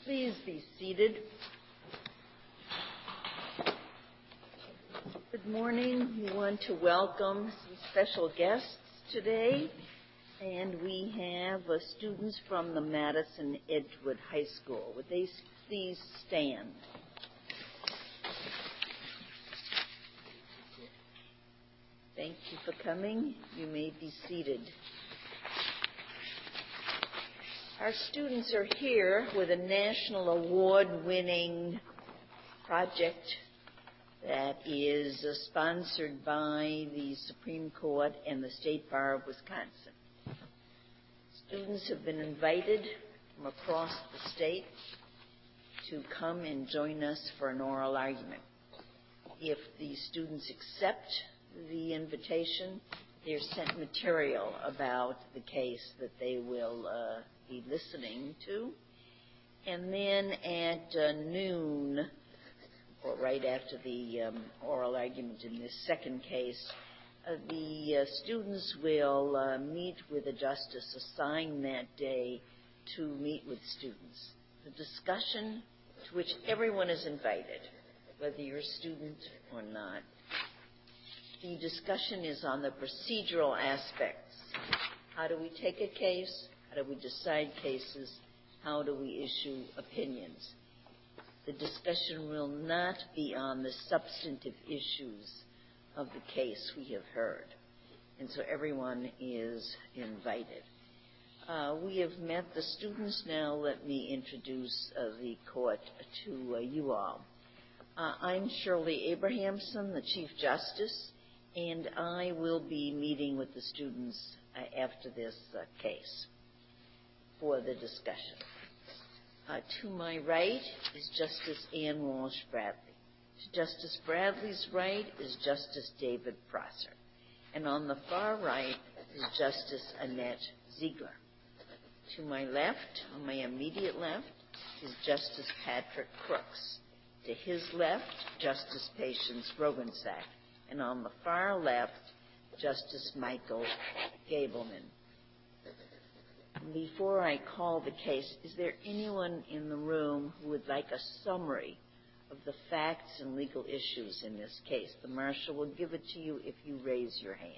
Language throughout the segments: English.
Please be seated. Good morning. We want to welcome some special guests today, and we have students from the Madison Edgewood High School. Would they please stand? Thank you for coming. You may be seated. Our students are here with a national award-winning project that is sponsored by the Supreme Court and the State Bar of Wisconsin. Students have been invited from across the state to come and join us for an oral argument. If the students accept the invitation, they're sent material about the case that they will be listening to. And then at noon, or right after the oral argument in this second case, the students will meet with a justice assigned that day to meet with students. The discussion to which everyone is invited, whether you're a student or not. The discussion is on the procedural aspects. How do we take a case? How do we decide cases? How do we issue opinions? The discussion will not be on the substantive issues of the case we have heard. And so everyone is invited. We have met the students now. Let me introduce the court to you all. I'm Shirley Abrahamson, the Chief Justice, and I will be meeting with the students after this case for the discussion. To my right is Justice Ann Walsh Bradley. To Justice Bradley's right is Justice David Prosser. And on the far right is Justice Annette Ziegler. To my left, on my immediate left, is Justice Patrick Crooks. To his left, Justice Patience Rogensack. And on the far left, Justice Michael Gableman. Before I call the case, is there anyone in the room who would like a summary of the facts and legal issues in this case? The marshal will give it to you if you raise your hand.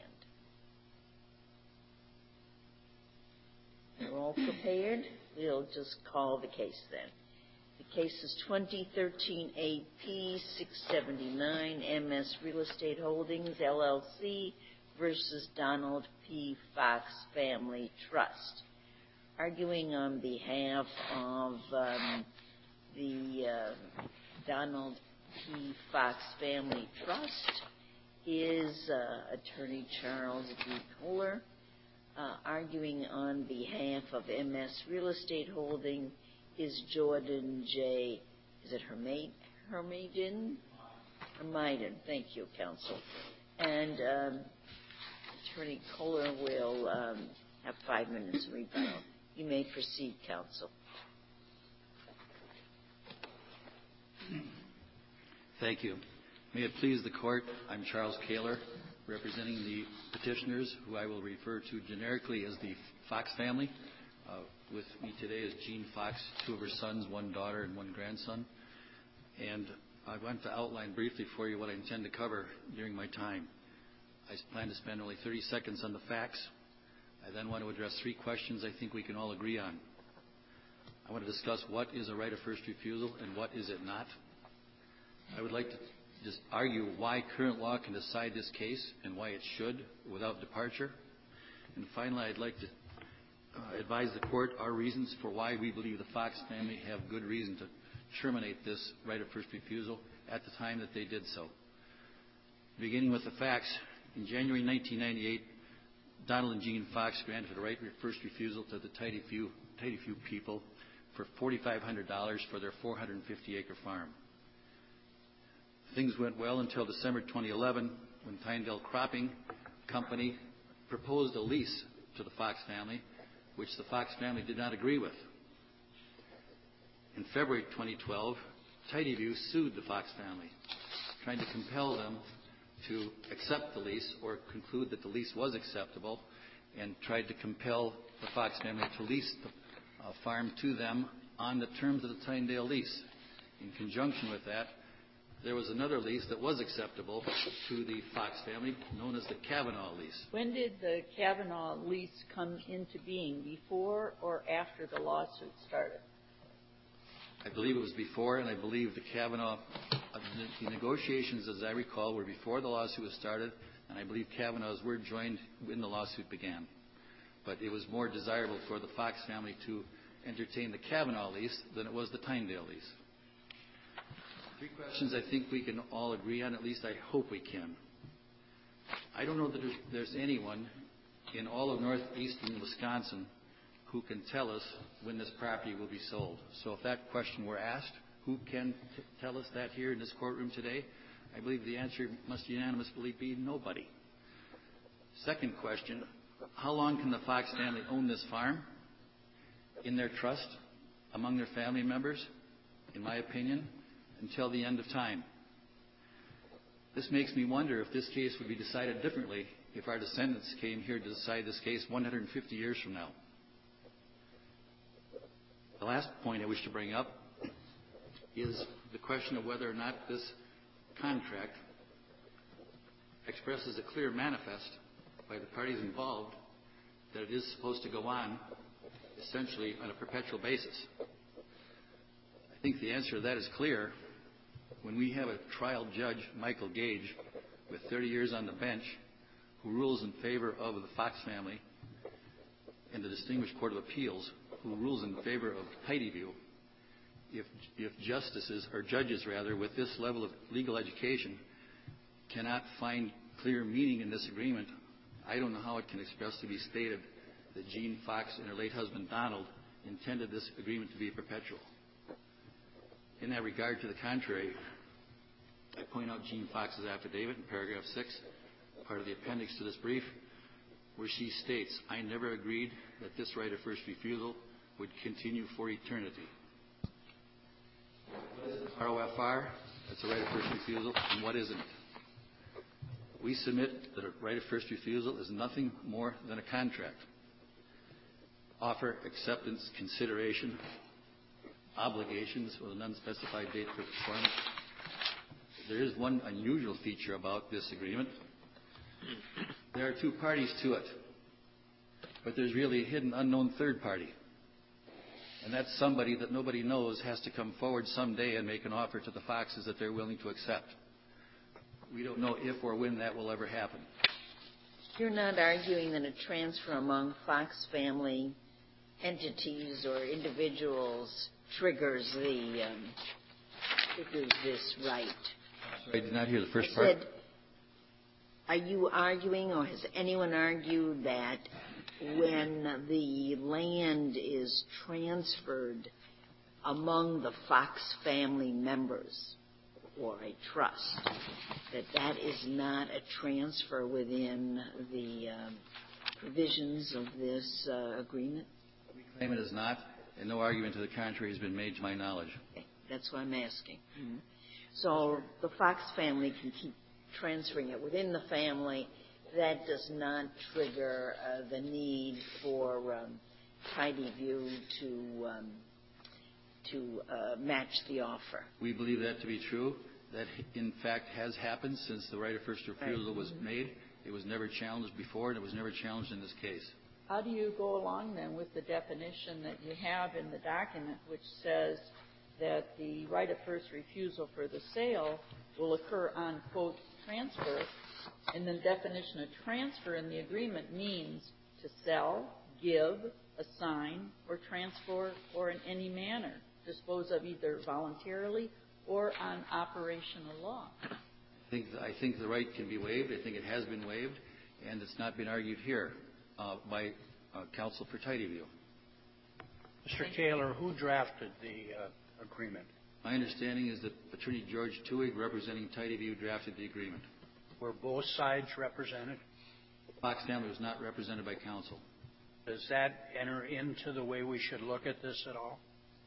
We're all prepared? We'll just call the case then. The case is 2013 AP 679 MS Real Estate Holdings LLC versus Donald P. Fox Family Trust. Arguing on behalf of the Donald P. Fox Family Trust is Attorney Charles D. Kohler. Arguing on behalf of MS Real Estate Holding is Jordan J. Is it Hermaiden? Hermaiden. Thank you, counsel. And Attorney Kohler will have 5 minutes to rebuttal. You may proceed, counsel. Thank you. May it please the court, I'm Charles Kohler, representing the petitioners, who I will refer to generically as the Fox family. With me today is Jean Fox, 2 of her sons, 1 daughter and 1 grandson. And I want to outline briefly for you what I intend to cover during my time. I plan to spend only 30 seconds on the facts. I then want to address 3 questions I think we can all agree on. I want to discuss what is a right of first refusal and what is it not. I would like to just argue why current law can decide this case and why it should without departure. And finally, I'd like to advise the court our reasons for why we believe the Fox family have good reason to terminate this right of first refusal at the time that they did so. Beginning with the facts, in January 1998, Donald and Jean Fox granted a right of first refusal to the Tidyview people for $4,500 for their 450-acre farm. Things went well until December 2011, when Tyndale Cropping Company proposed a lease to the Fox family, which the Fox family did not agree with. In February 2012, Tidyview sued the Fox family, trying to compel them to accept the lease or conclude that the lease was acceptable, and tried to compel the Fox family to lease the farm to them on the terms of the Tyndale lease. In conjunction with that, there was another lease that was acceptable to the Fox family, known as the Kavanaugh lease. When did the Kavanaugh lease come into being, before or after the lawsuit started? I believe it was before, and I believe the Kavanaugh, the negotiations, as I recall, were before the lawsuit was started, and I believe Kavanaughs were joined when the lawsuit began. But it was more desirable for the Fox family to entertain the Kavanaugh lease than it was the Tyndale lease. Three questions I think we can all agree on, at least I hope we can. I don't know that there's anyone in all of northeastern Wisconsin who can tell us when this property will be sold. So if that question were asked, who can tell us that here in this courtroom today? I believe the answer must unanimously be nobody. Second question, how long can the Fox family own this farm in their trust among their family members? In my opinion, until the end of time. This makes me wonder if this case would be decided differently if our descendants came here to decide this case 150 years from now. The last point I wish to bring up is the question of whether or not this contract expresses a clear manifest by the parties involved that it is supposed to go on essentially on a perpetual basis. I think the answer to that is clear when we have a trial judge, Michael Gage, with 30 years on the bench, who rules in favor of the Fox family, and the Distinguished Court of Appeals, who rules in favor of Tidyview. If justices, or judges rather, with this level of legal education cannot find clear meaning in this agreement, I don't know how it can expressly be stated that Jean Fox and her late husband Donald intended this agreement to be perpetual. In that regard, to the contrary, I point out Jean Fox's affidavit in paragraph 6, part of the appendix to this brief, where she states, "I never agreed that this right of first refusal would continue for eternity." What is ROFR? That's a right of first refusal, and what isn't it? We submit that a right of first refusal is nothing more than a contract. Offer, acceptance, consideration, obligations with an unspecified date for performance. There is one unusual feature about this agreement. There are two parties to it, but there's really a hidden, unknown third party. And that's somebody that nobody knows has to come forward someday and make an offer to the Foxes that they're willing to accept. We don't know if or when that will ever happen. You're not arguing that a transfer among Fox family entities or individuals triggers this right? I did not hear the first part. Are you arguing, or has anyone argued, that when the land is transferred among the Fox family members or a trust, that is not a transfer within the provisions of this agreement? We claim it is not, and no argument to the contrary has been made to my knowledge. Okay. That's what I'm asking. Mm-hmm. So the Fox family can keep transferring it within the family. That does not trigger the need for Tidyview to match the offer. We believe that to be true. That, in fact, has happened since the right of first refusal was made. It was never challenged before, and it was never challenged in this case. How do you go along, then, with the definition that you have in the document, which says that the right of first refusal for the sale will occur on, quote, transfer, and the definition of transfer in the agreement means to sell, give, assign, or transfer, or in any manner dispose of either voluntarily or on operational law? I think the right can be waived. I think it has been waived, and it's not been argued here by counsel for Tidyview. Mr. Kaler, who drafted the agreement? My understanding is that Attorney George Tuig, representing Tidyview, drafted the agreement. Were both sides represented? The Fox family was not represented by counsel. Does that enter into the way we should look at this at all?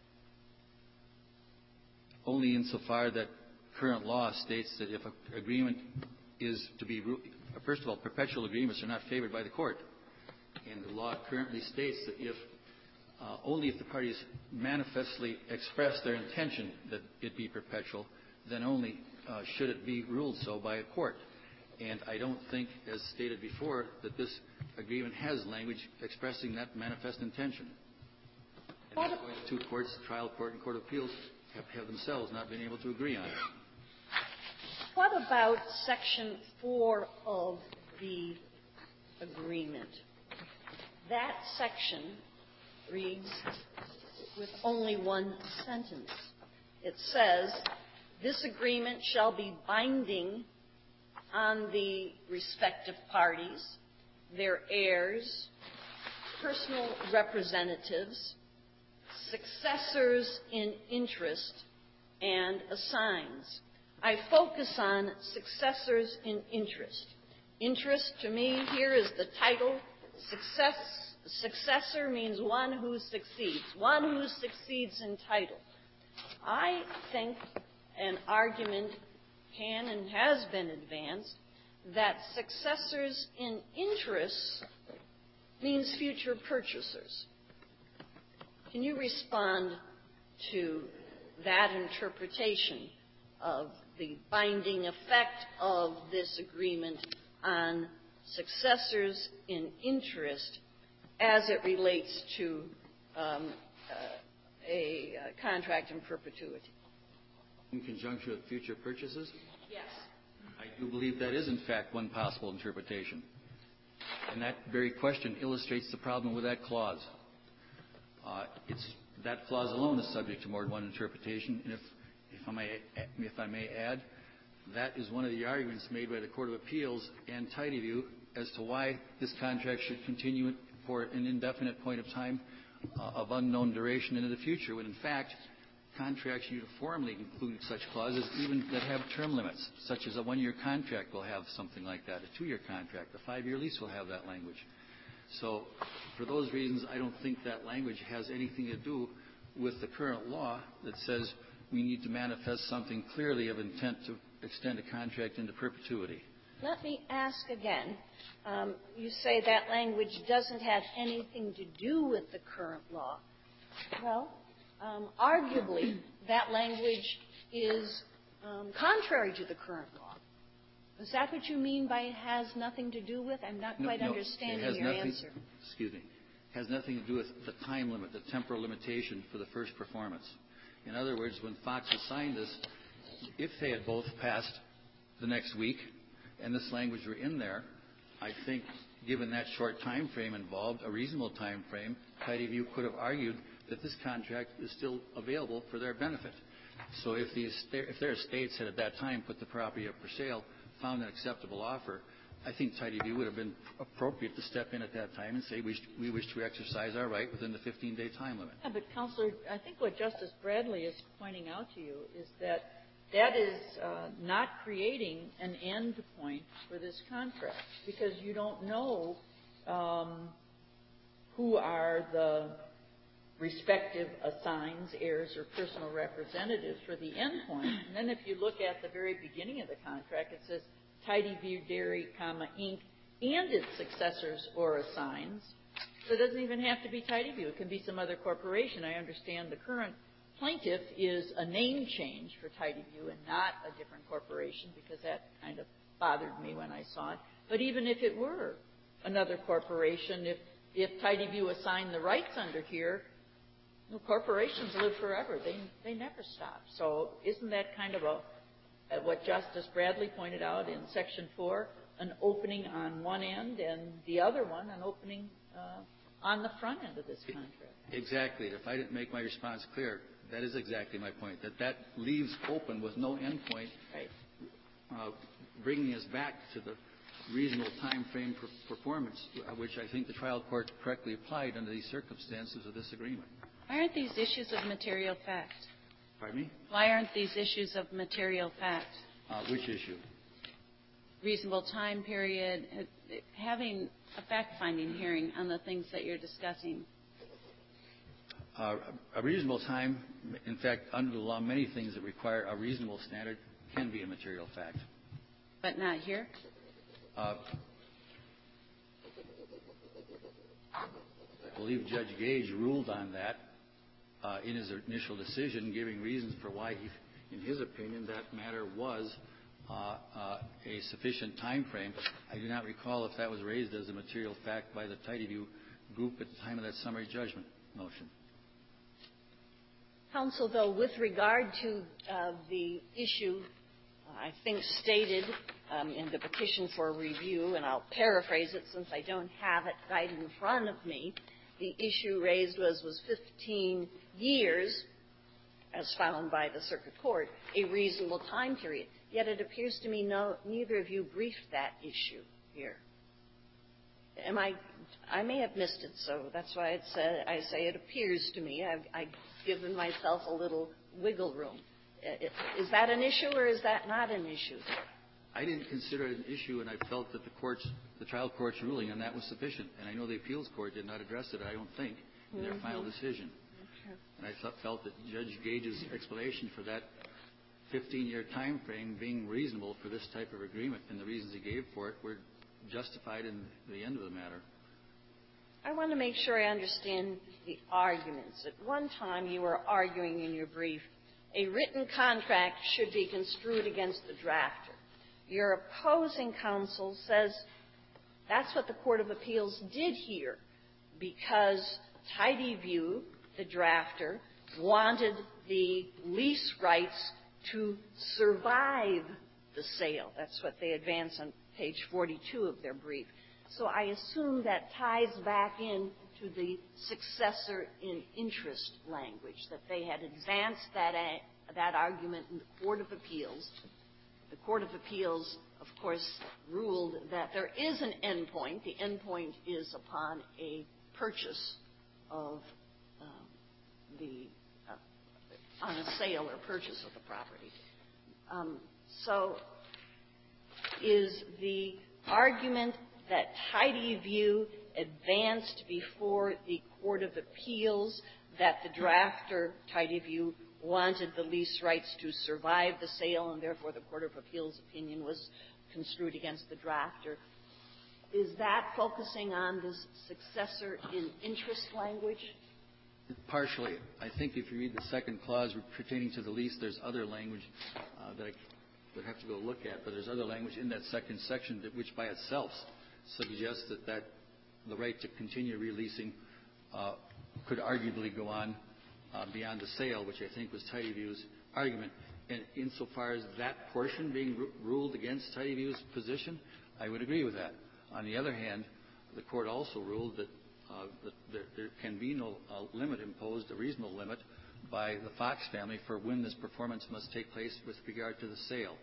Only insofar that current law states that if an agreement is to be, first of all, perpetual agreements are not favored by the court. And the law currently states that if only if the parties manifestly express their intention that it be perpetual, then only should it be ruled so by a court. And I don't think, as stated before, that this agreement has language expressing that manifest intention. And that's why the two courts, the trial court and court of appeals, have themselves not been able to agree on it. What about Section 4 of the agreement? That section reads with only one sentence. It says, "This agreement shall be binding on the respective parties, their heirs, personal representatives, successors in interest, and assigns." I focus on successors in interest. Interest to me here is the title. Successor means one who succeeds in title. I think an argument can and has been advanced that successors in interest means future purchasers. Can you respond to that interpretation of the binding effect of this agreement on successors in interest as it relates to a contract in perpetuity? In conjunction with future purchases? Yes. I do believe that is, in fact, one possible interpretation. And that very question illustrates the problem with that clause. That clause alone is subject to more than one interpretation. And if I may add, that is one of the arguments made by the Court of Appeals and Tidyview as to why this contract should continue for an indefinite point of time of unknown duration into the future, when in fact contracts uniformly include such clauses even that have term limits, such as a 1-year contract will have something like that, a 2-year contract, a 5-year lease will have that language. So for those reasons, I don't think that language has anything to do with the current law that says we need to manifest something clearly of intent to extend a contract into perpetuity. Let me ask again. You say that language doesn't have anything to do with the current law. Well, arguably, that language is contrary to the current law. Is that what you mean by it has nothing to do with? I'm not quite understanding your answer. Excuse me. It has nothing to do with the time limit, the temporal limitation for the first performance. In other words, when Fox assigned this, if they had both passed the next week and this language were in there, I think, given that short time frame involved, a reasonable time frame, Tidyview could have argued that this contract is still available for their benefit. So if their estates had at that time put the property up for sale, found an acceptable offer, I think Tidyview would have been appropriate to step in at that time and say we wish to exercise our right within the 15-day time limit. Yeah, but, Counselor, I think what Justice Bradley is pointing out to you is that that is not creating an end point for this contract, because you don't know who are the respective assigns, heirs, or personal representatives for the end point. And then if you look at the very beginning of the contract, it says Tidyview Dairy, Inc., and its successors or assigns. So it doesn't even have to be Tidyview. It can be some other corporation. I understand the current plaintiff is a name change for Tidyview and not a different corporation, because that kind of bothered me when I saw it. But even if it were another corporation, if Tidyview assigned the rights under here, corporations live forever. They never stop. So isn't that kind of what Justice Bradley pointed out in Section 4, an opening on one end and the other one an opening on the front end of this contract? Exactly. If I didn't make my response clear, that is exactly my point, that leaves open with no end point, right, bringing us back to the reasonable time frame for performance, which I think the trial court correctly applied under these circumstances of this agreement. Why aren't these issues of material fact? Pardon me? Why aren't these issues of material fact? Which issue? Reasonable time period, having a fact-finding hearing on the things that you're discussing. A reasonable time, in fact, under the law, many things that require a reasonable standard can be a material fact. But not here? believe Judge Gage ruled on that in his initial decision, giving reasons for why he, in his opinion, that matter was a sufficient time frame. I do not recall if that was raised as a material fact by the Tidyview group at the time of that summary judgment motion. Counsel, though, with regard to the issue, I think stated in the petition for review, and I'll paraphrase it since I don't have it right in front of me, the issue raised was 15 years, as found by the circuit court, a reasonable time period. Yet it appears to me neither of you briefed that issue here. I may have missed it, so that's why I say it appears to me. I've given myself a little wiggle room. Is that an issue or is that not an issue? I didn't consider it an issue, and I felt that the trial court's ruling on that was sufficient. And I know the appeals court did not address it, I don't think, in their final decision. Okay. And I felt that Judge Gage's explanation for that 15-year time frame being reasonable for this type of agreement and the reasons he gave for it were justified in the end of the matter. I want to make sure I understand the arguments. At one time, you were arguing in your brief, a written contract should be construed against the drafter. Your opposing counsel says that's what the Court of Appeals did here because Tidyview, the drafter, wanted the lease rights to survive the sale. That's what they advance on page 42 of their brief. So I assume that ties back in to the successor in interest language, that they had advanced that argument in the Court of Appeals. The Court of Appeals, of course, ruled that there is an endpoint. The endpoint is upon a purchase of on a sale or purchase of the property. So is the argument that Tidyview advanced before the Court of Appeals that the drafter, Tidyview, wanted the lease rights to survive the sale and therefore the Court of Appeals' opinion was construed against the drafter, is that focusing on this successor in interest language? Partially. I think if you read the second clause pertaining to the lease, there's other language that I would have to go look at, but there's other language in that second section which by itself suggests that the right to continue releasing could arguably go on beyond the sale, which I think was Tidyview's argument. And insofar as that portion being ruled against Tidyview's position, I would agree with that. On the other hand, the Court also ruled that there can be no limit imposed, a reasonable limit, by the Fox family for when this performance must take place with regard to the sale.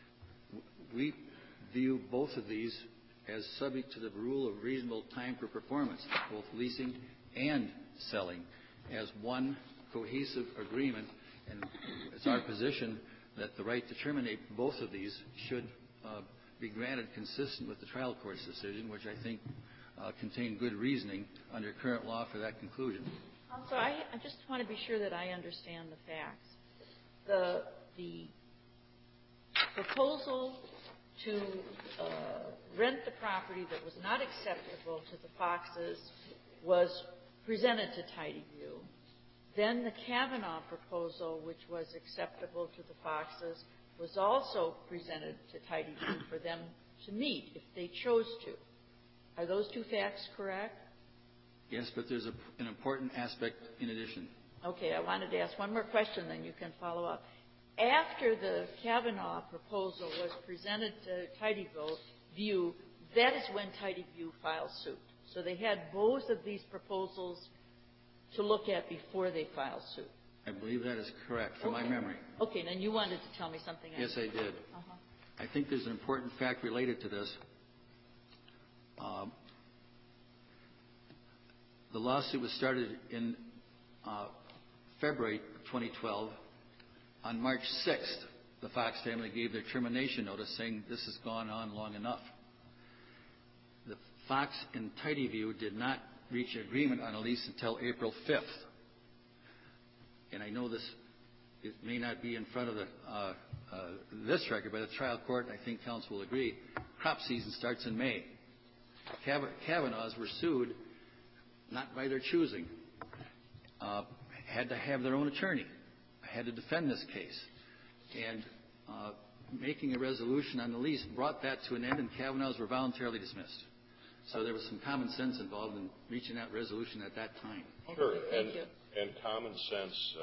We view both of these as subject to the rule of reasonable time for performance, both leasing and selling, as one cohesive agreement. And it's our position that the right to terminate both of these should be granted consistent with the trial court's decision, which I think contained good reasoning under current law for that conclusion. So I just want to be sure that I understand the facts. The proposal to rent the property that was not acceptable to the Foxes was presented to Tidyview. Then the Kavanaugh proposal, which was acceptable to the Foxes, was also presented to Tidyview for them to meet if they chose to. Are those two facts correct? Yes, but there's an important aspect in addition. Okay, I wanted to ask one more question, then you can follow up. After the Kavanaugh proposal was presented to Tidyview, that is when Tidyview filed suit. So they had both of these proposals to look at before they filed suit. I believe that is correct, from my memory. Okay, then you wanted to tell me something else. Yes, I did. I think there's an important fact related to this. The lawsuit was started in February 2012. On March 6th, the Fox family gave their termination notice saying this has gone on long enough. The Fox and Tidyview did not reach agreement on a lease until April 5th. And I know it may not be in front of this record, but the trial court, I think counsel will agree, crop season starts in May. Kavanaughs were sued not by their choosing, had to have their own attorney, had to defend this case. And making a resolution on the lease brought that to an end, and Kavanaughs were voluntarily dismissed. So there was some common sense involved in reaching that resolution at that time. Sure, and common sense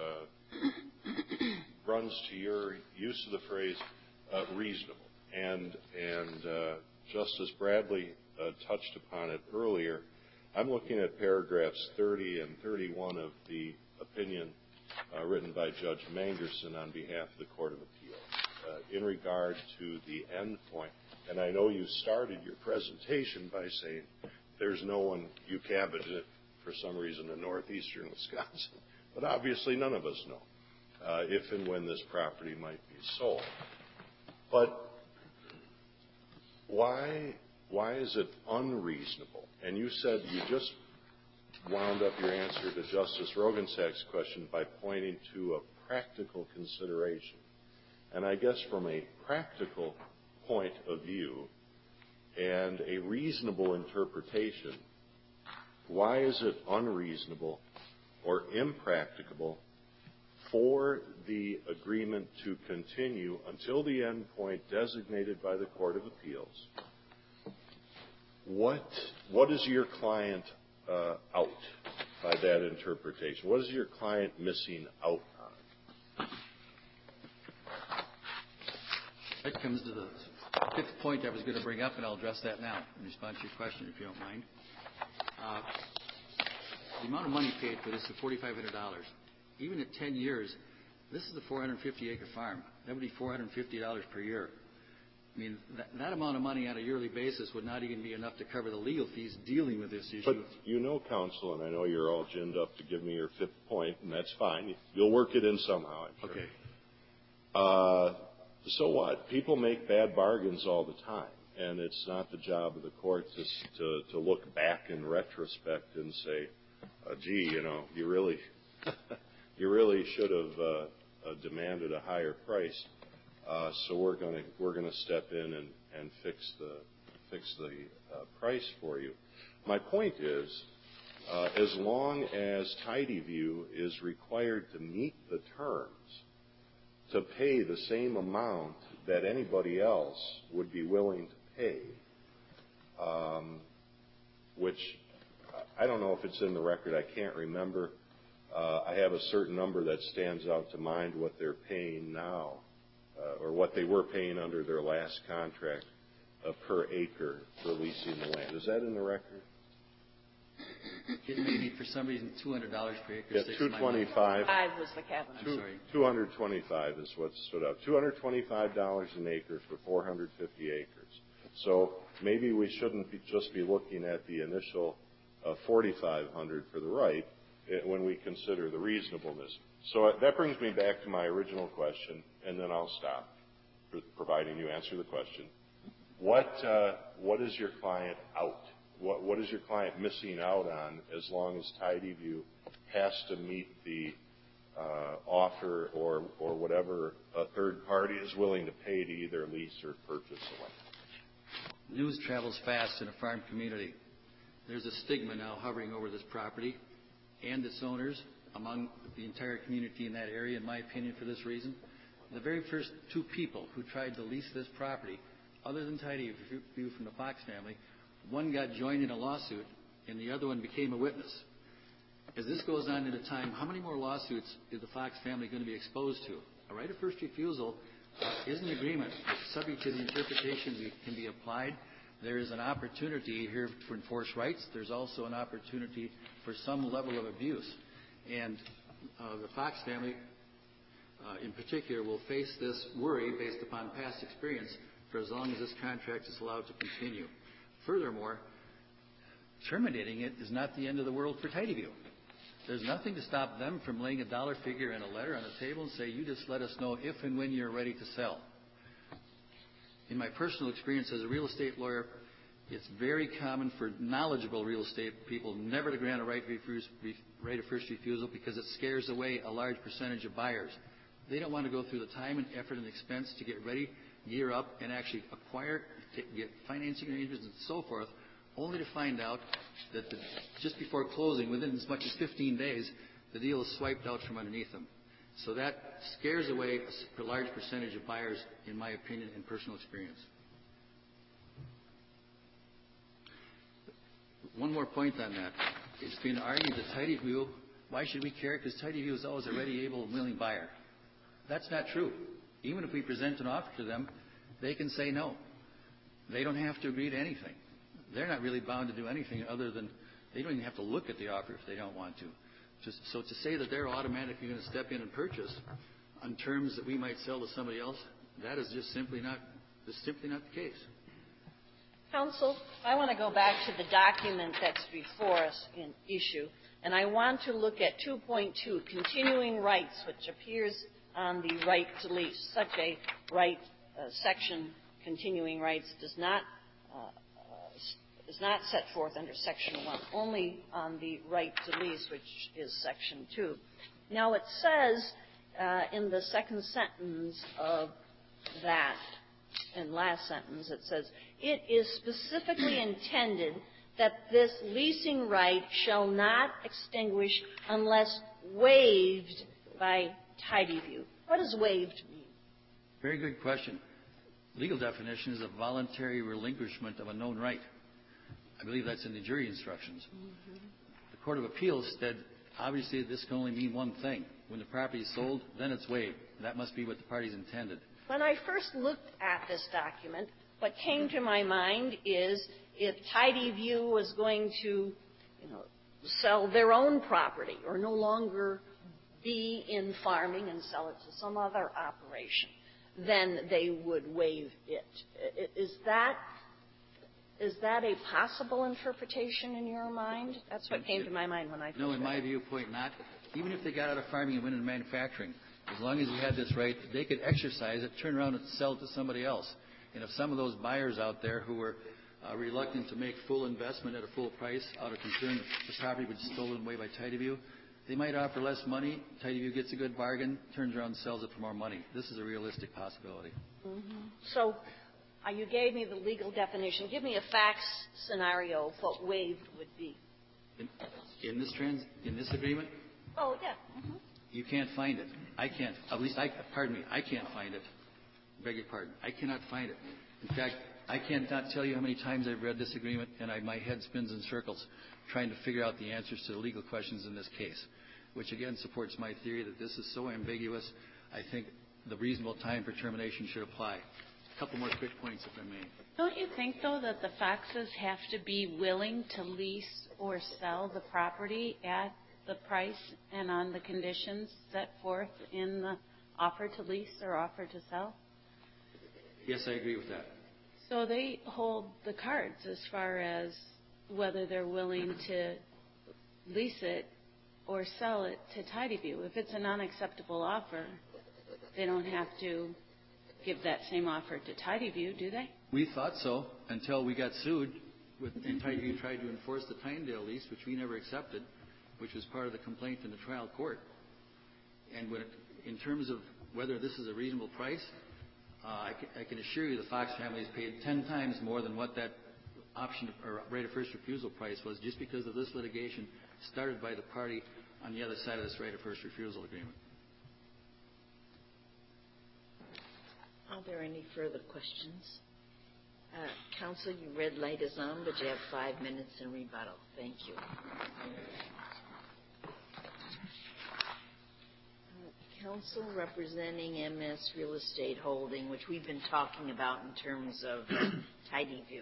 runs to your use of the phrase reasonable. And Justice Bradley touched upon it earlier. I'm looking at paragraphs 30 and 31 of the opinion written by Judge Mangerson on behalf of the Court of Appeal in regard to the end point. And I know you started your presentation by saying there's no one, you cabinet for some reason in northeastern Wisconsin. But obviously none of us know if and when this property might be sold. But why is it unreasonable? And you said you just wound up your answer to Justice Rogensack's question by pointing to a practical consideration. And I guess from a practical point of view and a reasonable interpretation, why is it unreasonable or impracticable for the agreement to continue until the end point designated by the Court of Appeals? What is your client out by that interpretation? What is your client missing out on? That comes to the fifth point I was going to bring up, and I'll address that now in response to your question, if you don't mind. The amount of money paid for this is $4,500. Even at 10 years, this is a 450-acre farm. That would be $450 per year. I mean, that amount of money on a yearly basis would not even be enough to cover the legal fees dealing with this issue. But you know, counsel, and I know you're all ginned up to give me your fifth point, and that's fine. You'll work it in somehow, I'm sure. Okay. So what? People make bad bargains all the time, and it's not the job of the court to look back in retrospect and say, gee, you know, you really should have demanded a higher price. So we're going to step in and fix the price for you. My point is, as long as Tidyview is required to meet the terms to pay the same amount that anybody else would be willing to pay, which I don't know if it's in the record. I can't remember. I have a certain number that stands out to mind what they're paying now, or what they were paying under their last contract per acre for leasing the land. Is that in the record? It may be, for some reason, $200 per acre. Yeah, $225. 5 was the Kavanaugh. I'm sorry. $225 is what stood out. $225 an acre for 450 acres. So maybe we shouldn't just be looking at the initial $4,500 for the right when we consider the reasonableness. So that brings me back to my original question, and then I'll stop, providing you answer the question. What is your client out? What is your client missing out on as long as Tidyview has to meet the offer or whatever a third party is willing to pay to either lease or purchase the land? News travels fast in a farm community. There's a stigma now hovering over this property and its owners among the entire community in that area, in my opinion, for this reason. The very first two people who tried to lease this property, other than Tidyview from the Fox family, one got joined in a lawsuit and the other one became a witness. As this goes on in time, how many more lawsuits is the Fox family going to be exposed to? A right of first refusal is an agreement. It's subject to the interpretation that can be applied. There is an opportunity here to enforce rights. There's also an opportunity for some level of abuse. And the Fox family, in particular, will face this worry based upon past experience for as long as this contract is allowed to continue. Furthermore, terminating it is not the end of the world for Tidyview. There's nothing to stop them from laying a dollar figure and a letter on the table and say, you just let us know if and when you're ready to sell. In my personal experience as a real estate lawyer, it's very common for knowledgeable real estate people never to grant a right of first refusal because it scares away a large percentage of buyers. They don't want to go through the time and effort and expense to get ready, gear up, and actually acquire, get financing arrangements and so forth, only to find out that just before closing, within as much as 15 days, the deal is swiped out from underneath them. So that scares away a large percentage of buyers, in my opinion and personal experience. One more point on that. It's been argued that Tidyview, why should we care? Because Tidyview is always a ready, able, and willing buyer. That's not true. Even if we present an offer to them, they can say no. They don't have to agree to anything. They're not really bound to do anything other than they don't even have to look at the offer if they don't want to. So to say that they're automatically going to step in and purchase on terms that we might sell to somebody else, that is just simply not the case. Counsel, I want to go back to the document that's before us in issue, and I want to look at 2.2, continuing rights, which appears on the right to lease. Such a right section, continuing rights, is not set forth under Section 1, only on the right to lease, which is Section 2. Now, it says in the second sentence of that, and last sentence, it says, it is specifically intended that this leasing right shall not extinguish unless waived by Tidyview. What does waived mean? Very good question. Legal definition is a voluntary relinquishment of a known right. I believe that's in the jury instructions. Mm-hmm. The Court of Appeals said, obviously, this can only mean one thing. When the property is sold, then it's waived. That must be what the parties intended. When I first looked at this document, what came to my mind is if Tidyview was going to, sell their own property or no longer be in farming and sell it to some other operation, then they would waive it. Is that a possible interpretation in your mind? That's what came to my mind when I first read it. No, in my viewpoint, not. Even if they got out of farming and went into manufacturing, as long as you had this right, they could exercise it, turn around and sell it to somebody else. And if some of those buyers out there who were reluctant to make full investment at a full price out of concern that the property would be stolen away by Tidyview, they might offer less money. Tidyview gets a good bargain, turns around and sells it for more money. This is a realistic possibility. Mm-hmm. So you gave me the legal definition. Give me a facts scenario of what waived would be. In this agreement? Oh, yeah. Mm-hmm. You can't find it. I can't. At least I can't find it. Beg your pardon. I cannot find it. In fact, I cannot tell you how many times I've read this agreement, and my head spins in circles trying to figure out the answers to the legal questions in this case, which again supports my theory that this is so ambiguous, I think the reasonable time for termination should apply. A couple more quick points, if I may. Don't you think, though, that the Foxes have to be willing to lease or sell the property at the price and on the conditions set forth in the offer to lease or offer to sell? Yes, I agree with that. So they hold the cards as far as whether they're willing to lease it or sell it to Tidyview. If it's a non-acceptable offer, they don't have to give that same offer to Tidyview, do they? We thought so until we got sued and Tidyview tried to enforce the Tyndale lease, which we never accepted, which was part of the complaint in the trial court. And in terms of whether this is a reasonable price, I can assure you the Fox family has paid 10 times more than what that option or right of first refusal price was just because of this litigation started by the party on the other side of this right of first refusal agreement. Are there any further questions? Counsel, your red light is on, but you have 5 minutes in rebuttal. Thank you. Counsel representing MS Real Estate Holding, which we've been talking about in terms of Tidyview.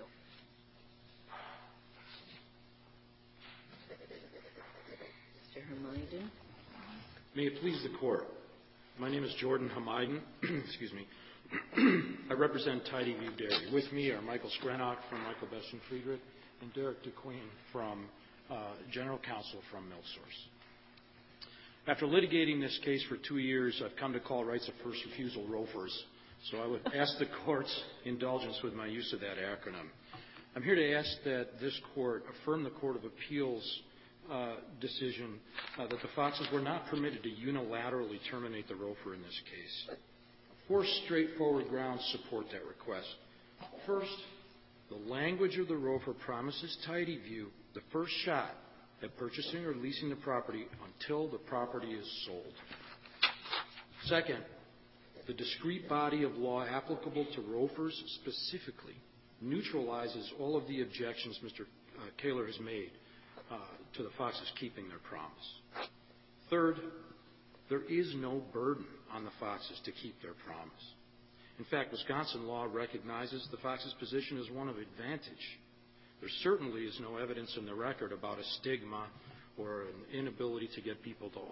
Mr. Hamiden. May it please the Court. My name is Jordan Hamiden. Excuse me. I represent Tidyview Dairy. With me are Michael Skrenok from Michael Best & Friedrich and Derek DeQueen from General Counsel from MilkSource. After litigating this case for 2 years, I've come to call rights of first refusal ROFRs. So I would ask the Court's indulgence with my use of that acronym. I'm here to ask that this Court affirm the Court of Appeals decision that the Foxes were not permitted to unilaterally terminate the ROFR in this case. 4 straightforward grounds support that request. First, The language of the ROFR promises Tidyview the first shot at purchasing or leasing the property until the property is sold. Second, the discrete body of law applicable to ROFRs specifically neutralizes all of the objections Mr. Kaler has made to the Foxes keeping their promise. Third, there is no burden on the Foxes to keep their promise. In fact, Wisconsin law recognizes the Foxes' position as one of advantage. There certainly is no evidence in the record about a stigma or an inability to get people to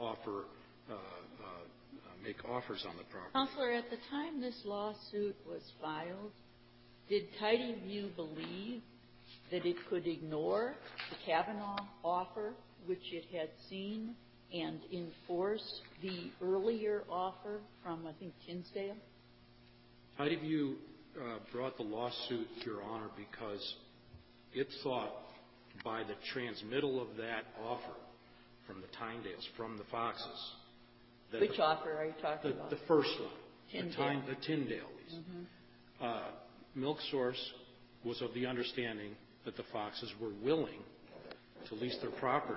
make offers on the property. Counselor, at the time this lawsuit was filed, did Tidyview believe that it could ignore the Kavanaugh offer, which it had seen, and enforce the earlier offer from, I think, Tinsdale? Tidyview brought the lawsuit, Your Honor, because it thought by the transmittal of that offer from the Tyndales, from the Foxes, that which offer are you talking about? The first one, Tyndale. the Tyndale lease. Mm-hmm. Milk Source was of the understanding that the Foxes were willing to lease their property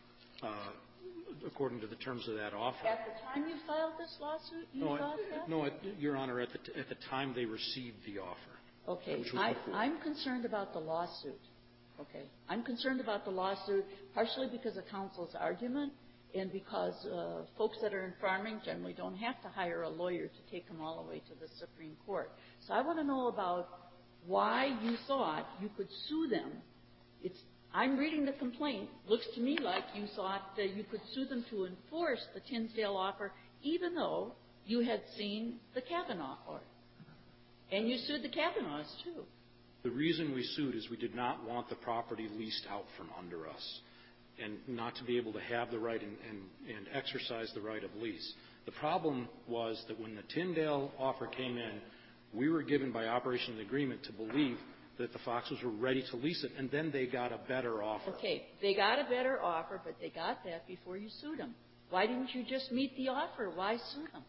according to the terms of that offer. At the time you filed this lawsuit, you thought that? No, Your Honor, at the time they received the offer. Okay. I'm concerned about the lawsuit. Okay. I'm concerned about the lawsuit partially because of counsel's argument and because folks that are in farming generally don't have to hire a lawyer to take them all the way to the Supreme Court. So I want to know about why you thought you could sue them. I'm reading the complaint. Looks to me like you thought that you could sue them to enforce the Tinsdale offer even though you had seen the Kavanaugh order. And you sued the Kavanaughs, too. The reason we sued is we did not want the property leased out from under us and not to be able to have the right and exercise the right of lease. The problem was that when the Tyndale offer came in, we were given by operation of the agreement to believe that the Foxes were ready to lease it, and then they got a better offer. Okay. They got a better offer, but they got that before you sued them. Why didn't you just meet the offer? Why sue them?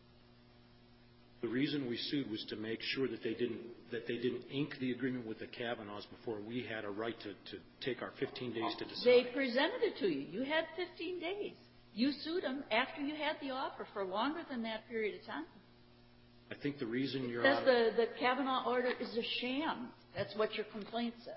The reason we sued was to make sure that they didn't ink the agreement with the Kavanaughs before we had a right to take our 15 days to decide. They presented it to you. You had 15 days. You sued them after you had the offer for longer than that period of time. I think the reason Your Honor... Says the Kavanaugh order is a sham. That's what your complaint says.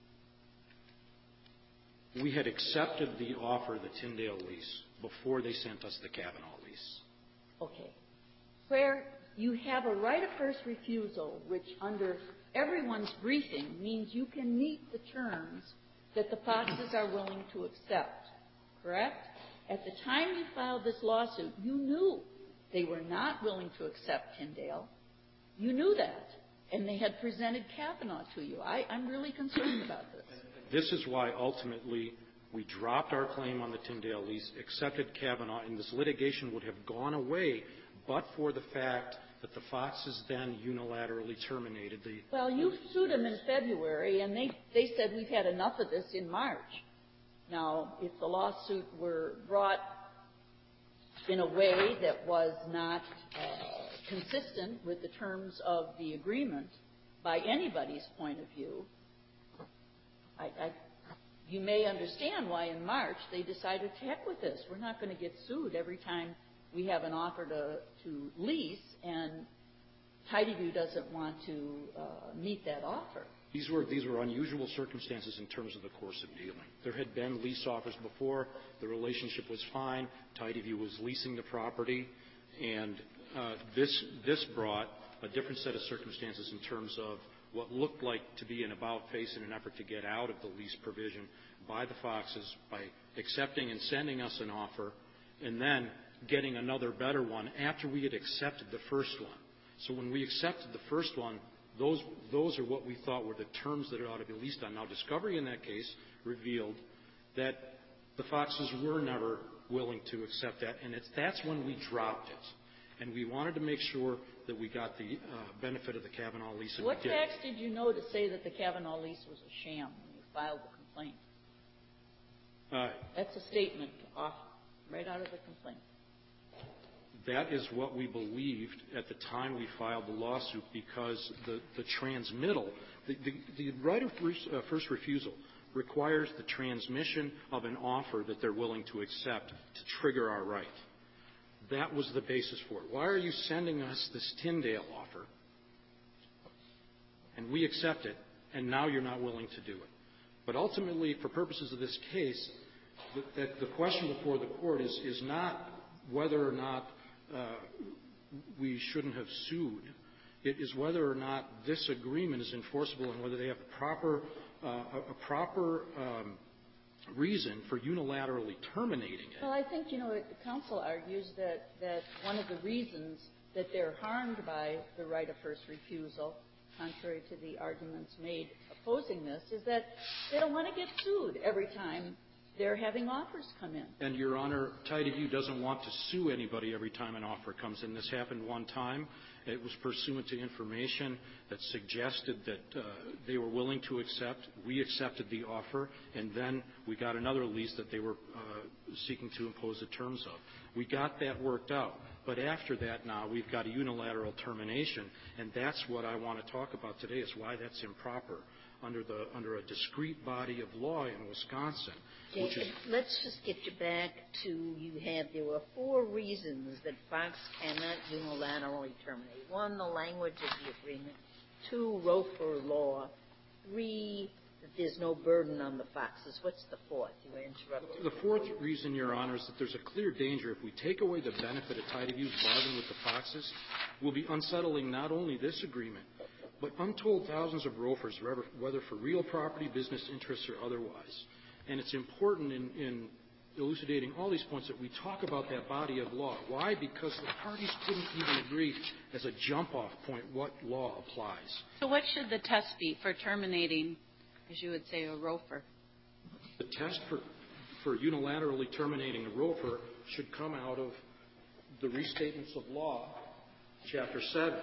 We had accepted the offer, the Tyndale lease, before they sent us the Kavanaugh lease. Okay. Where you have a right of first refusal, which under everyone's briefing means you can meet the terms that the Foxes are willing to accept, correct? At the time you filed this lawsuit, you knew they were not willing to accept Tyndale. You knew that. And they had presented Kavanaugh to you. I'm really concerned about this. This is why ultimately we dropped our claim on the Tyndale lease, accepted Kavanaugh, and this litigation would have gone away but for the fact that the Foxes then unilaterally terminated the... Well, you sued them in February, and they said we've had enough of this in March. Now, if the lawsuit were brought in a way that was not consistent with the terms of the agreement by anybody's point of view, you may understand why in March they decided to heck with this. We're not going to get sued every time we have an offer to lease, and Tidyview doesn't want to meet that offer. These were unusual circumstances in terms of the course of dealing. There had been lease offers before. The relationship was fine. Tidyview was leasing the property. And this brought a different set of circumstances in terms of what looked like to be an about-face in an effort to get out of the lease provision by the Foxes by accepting and sending us an offer and then getting another better one after we had accepted the first one. So when we accepted the first one, those are what we thought were the terms that it ought to be leased on. Now, discovery in that case revealed that the Foxes were never willing to accept that, and that's when we dropped it. And we wanted to make sure that we got the benefit of the Kavanaugh lease. And what we did. facts did you know to say that the Kavanaugh lease was a sham when you filed the complaint? That's a statement right out of the complaint. That is what we believed at the time we filed the lawsuit, because the transmittal, the right of first refusal requires the transmission of an offer that they're willing to accept to trigger our right. That was the basis for it. Why are you sending us this Tyndale offer, and we accept it, and now you're not willing to do it? But ultimately, for purposes of this case, the question before the court is not whether or not we shouldn't have sued. It is whether or not this agreement is enforceable and whether they have a proper reason for unilaterally terminating it. Well, I think, the counsel argues that one of the reasons that they're harmed by the right of first refusal, contrary to the arguments made opposing this, is that they don't want to get sued every time they're having offers come in. And, Your Honor, Tidy View doesn't want to sue anybody every time an offer comes in. This happened one time. It was pursuant to information that suggested that they were willing to accept. We accepted the offer, and then we got another lease that they were seeking to impose the terms of. We got that worked out. But after that now, we've got a unilateral termination, and that's what I want to talk about today, is why that's improper under a discrete body of law in Wisconsin. Okay, let's just get you back to there were 4 reasons that Fox cannot unilaterally terminate. 1, the language of the agreement. 2, ROFR law. 3, that there's no burden on the Foxes. What's the 4th? You were interrupted. The 4th reason, Your Honor, is that there's a clear danger if we take away the benefit of Tidy View's bargain with the Foxes, we'll be unsettling not only this agreement, but untold thousands of ROFRs, whether for real property, business interests, or otherwise. And it's important in elucidating all these points that we talk about that body of law. Why? Because the parties couldn't even agree as a jump-off point what law applies. So what should the test be for terminating, as you would say, a ROFR? The test for unilaterally terminating a ROFR should come out of the Restatements of Law, Chapter 7.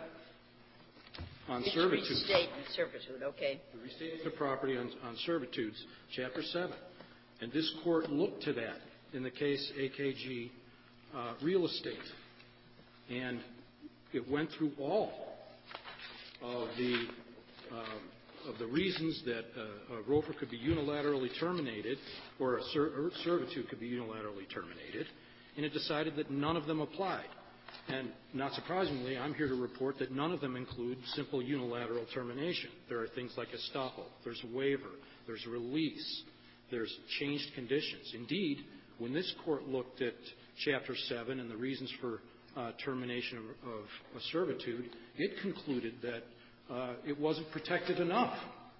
On servitude. Restatement, servitude, okay. The Restatement of Property on Servitudes, Chapter 7. And this Court looked to that in the case AKG Real Estate. And it went through all of the reasons that a ROFR could be unilaterally terminated or a servitude could be unilaterally terminated, and it decided that none of them applied. And not surprisingly, I'm here to report that none of them include simple unilateral termination. There are things like estoppel, there's a waiver, there's a release, there's changed conditions. Indeed, when this Court looked at Chapter 7 and the reasons for termination of a servitude, it concluded that it wasn't protected enough.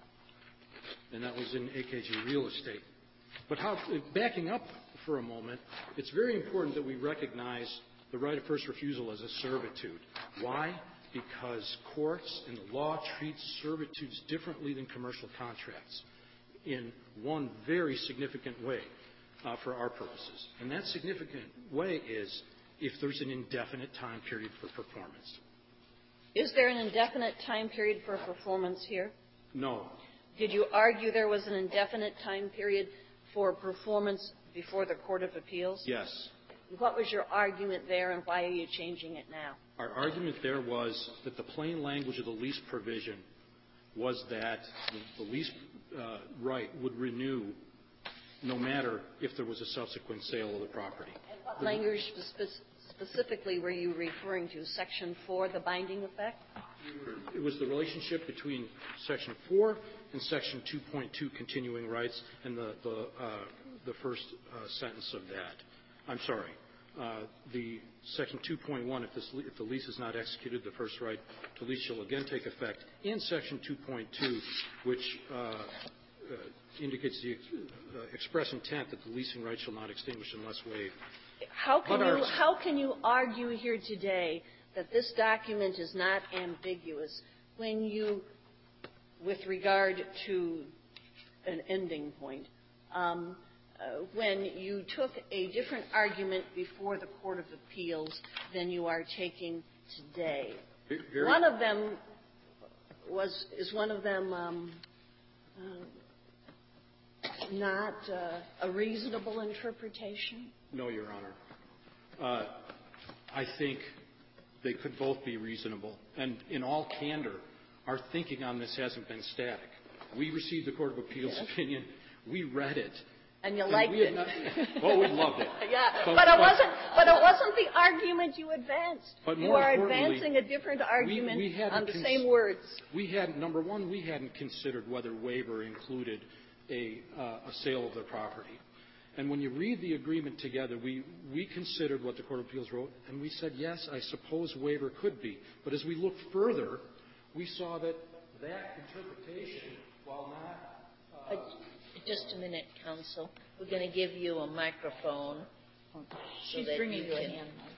And that was in AKG Real Estate. But backing up for a moment, it's very important that we recognize the right of first refusal as a servitude. Why? Because courts and the law treats servitudes differently than commercial contracts in one very significant way for our purposes. And that significant way is if there's an indefinite time period for performance. Is there an indefinite time period for performance here? No. Did you argue there was an indefinite time period for performance before the Court of Appeals? Yes. What was your argument there, and why are you changing it now? Our argument there was that the plain language of the lease provision was that the lease right would renew no matter if there was a subsequent sale of the property. And what language specifically were you referring to? Section 4, the binding effect? It was the relationship between Section 4 and Section 2.2, continuing rights, and the first sentence of that. I'm sorry. The Section 2.1, if the lease is not executed, the first right to lease shall again take effect. In Section 2.2, which indicates the express intent that the leasing right shall not extinguish unless waived. How can you argue here today that this document is not ambiguous when you, with regard to an ending point, when you took a different argument before the Court of Appeals than you are taking today? One of them is not a reasonable interpretation? No, Your Honor. I think they could both be reasonable. And in all candor, our thinking on this hasn't been static. We received the Court of Appeals opinion. We read it. And you liked it. We loved it. Yeah, but it wasn't the argument you advanced. But you more are importantly, advancing a different argument on the same words. Number one, we hadn't considered whether waiver included a sale of the property. And when you read the agreement together, we considered what the Court of Appeals wrote, and we said, yes, I suppose waiver could be. But as we looked further, we saw that interpretation, while not... Just a minute, counsel. We're going to give you a microphone. She's bringing you a hand mic.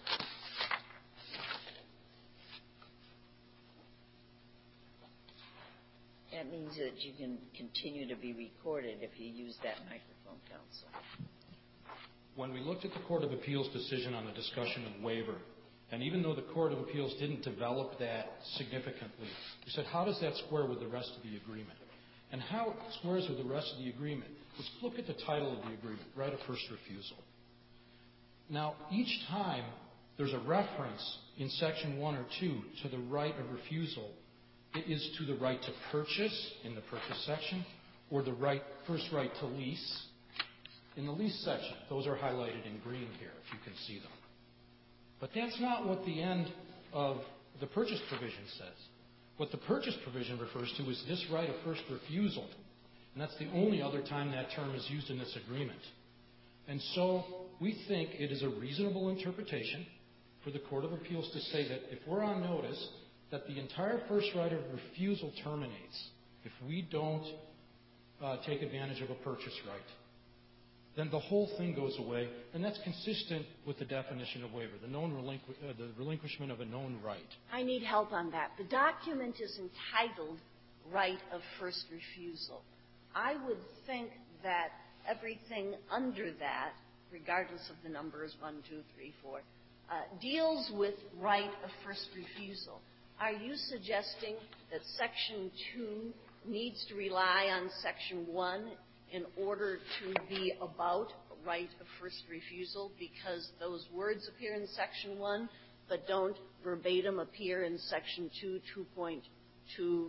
That means that you can continue to be recorded if you use that microphone, counsel. When we looked at the Court of Appeals decision on the discussion of waiver, and even though the Court of Appeals didn't develop that significantly, we said, how does that square with the rest of the agreement? And how it squares with the rest of the agreement, let's look at the title of the agreement, right of first refusal. Now, each time there's a reference in Section 1 or 2 to the right of refusal, it is to the right to purchase in the purchase section or the first right to lease in the lease section. Those are highlighted in green here, if you can see them. But that's not what the end of the purchase provision says. What the purchase provision refers to is this right of first refusal. And that's the only other time that term is used in this agreement. And so we think it is a reasonable interpretation for the Court of Appeals to say that if we're on notice that the entire first right of refusal terminates if we don't take advantage of a purchase right, then the whole thing goes away, and that's consistent with the definition of waiver, the relinquishment of a known right. I need help on that. The document is entitled Right of First Refusal. I would think that everything under that, regardless of the numbers 1, 2, 3, 4, deals with right of first refusal. Are you suggesting that Section 2 needs to rely on Section 1 in order to be about right of first refusal because those words appear in Section 1 but don't verbatim appear in Section 2, 2.2,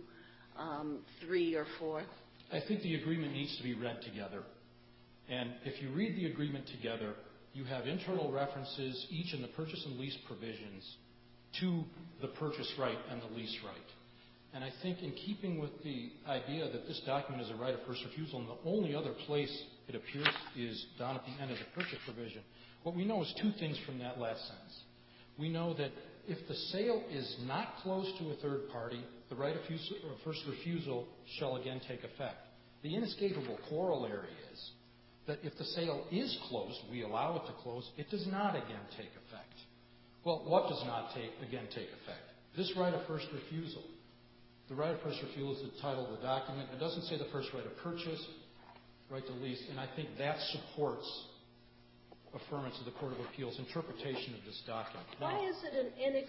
3, or 4? I think the agreement needs to be read together. And if you read the agreement together, you have internal references, each in the purchase and lease provisions, to the purchase right and the lease right. And I think in keeping with the idea that this document is a right of first refusal and the only other place it appears is down at the end of the purchase provision, what we know is two things from that last sentence. We know that if the sale is not closed to a third party, the right of first refusal shall again take effect. The inescapable corollary is that if the sale is closed, we allow it to close, it does not again take effect. Well, what does not again take effect? This right of first refusal. The right of first refusal is the title of the document. It doesn't say the first right of purchase, right to lease, and I think that supports affirmance of the Court of Appeals' interpretation of this document. Why is it an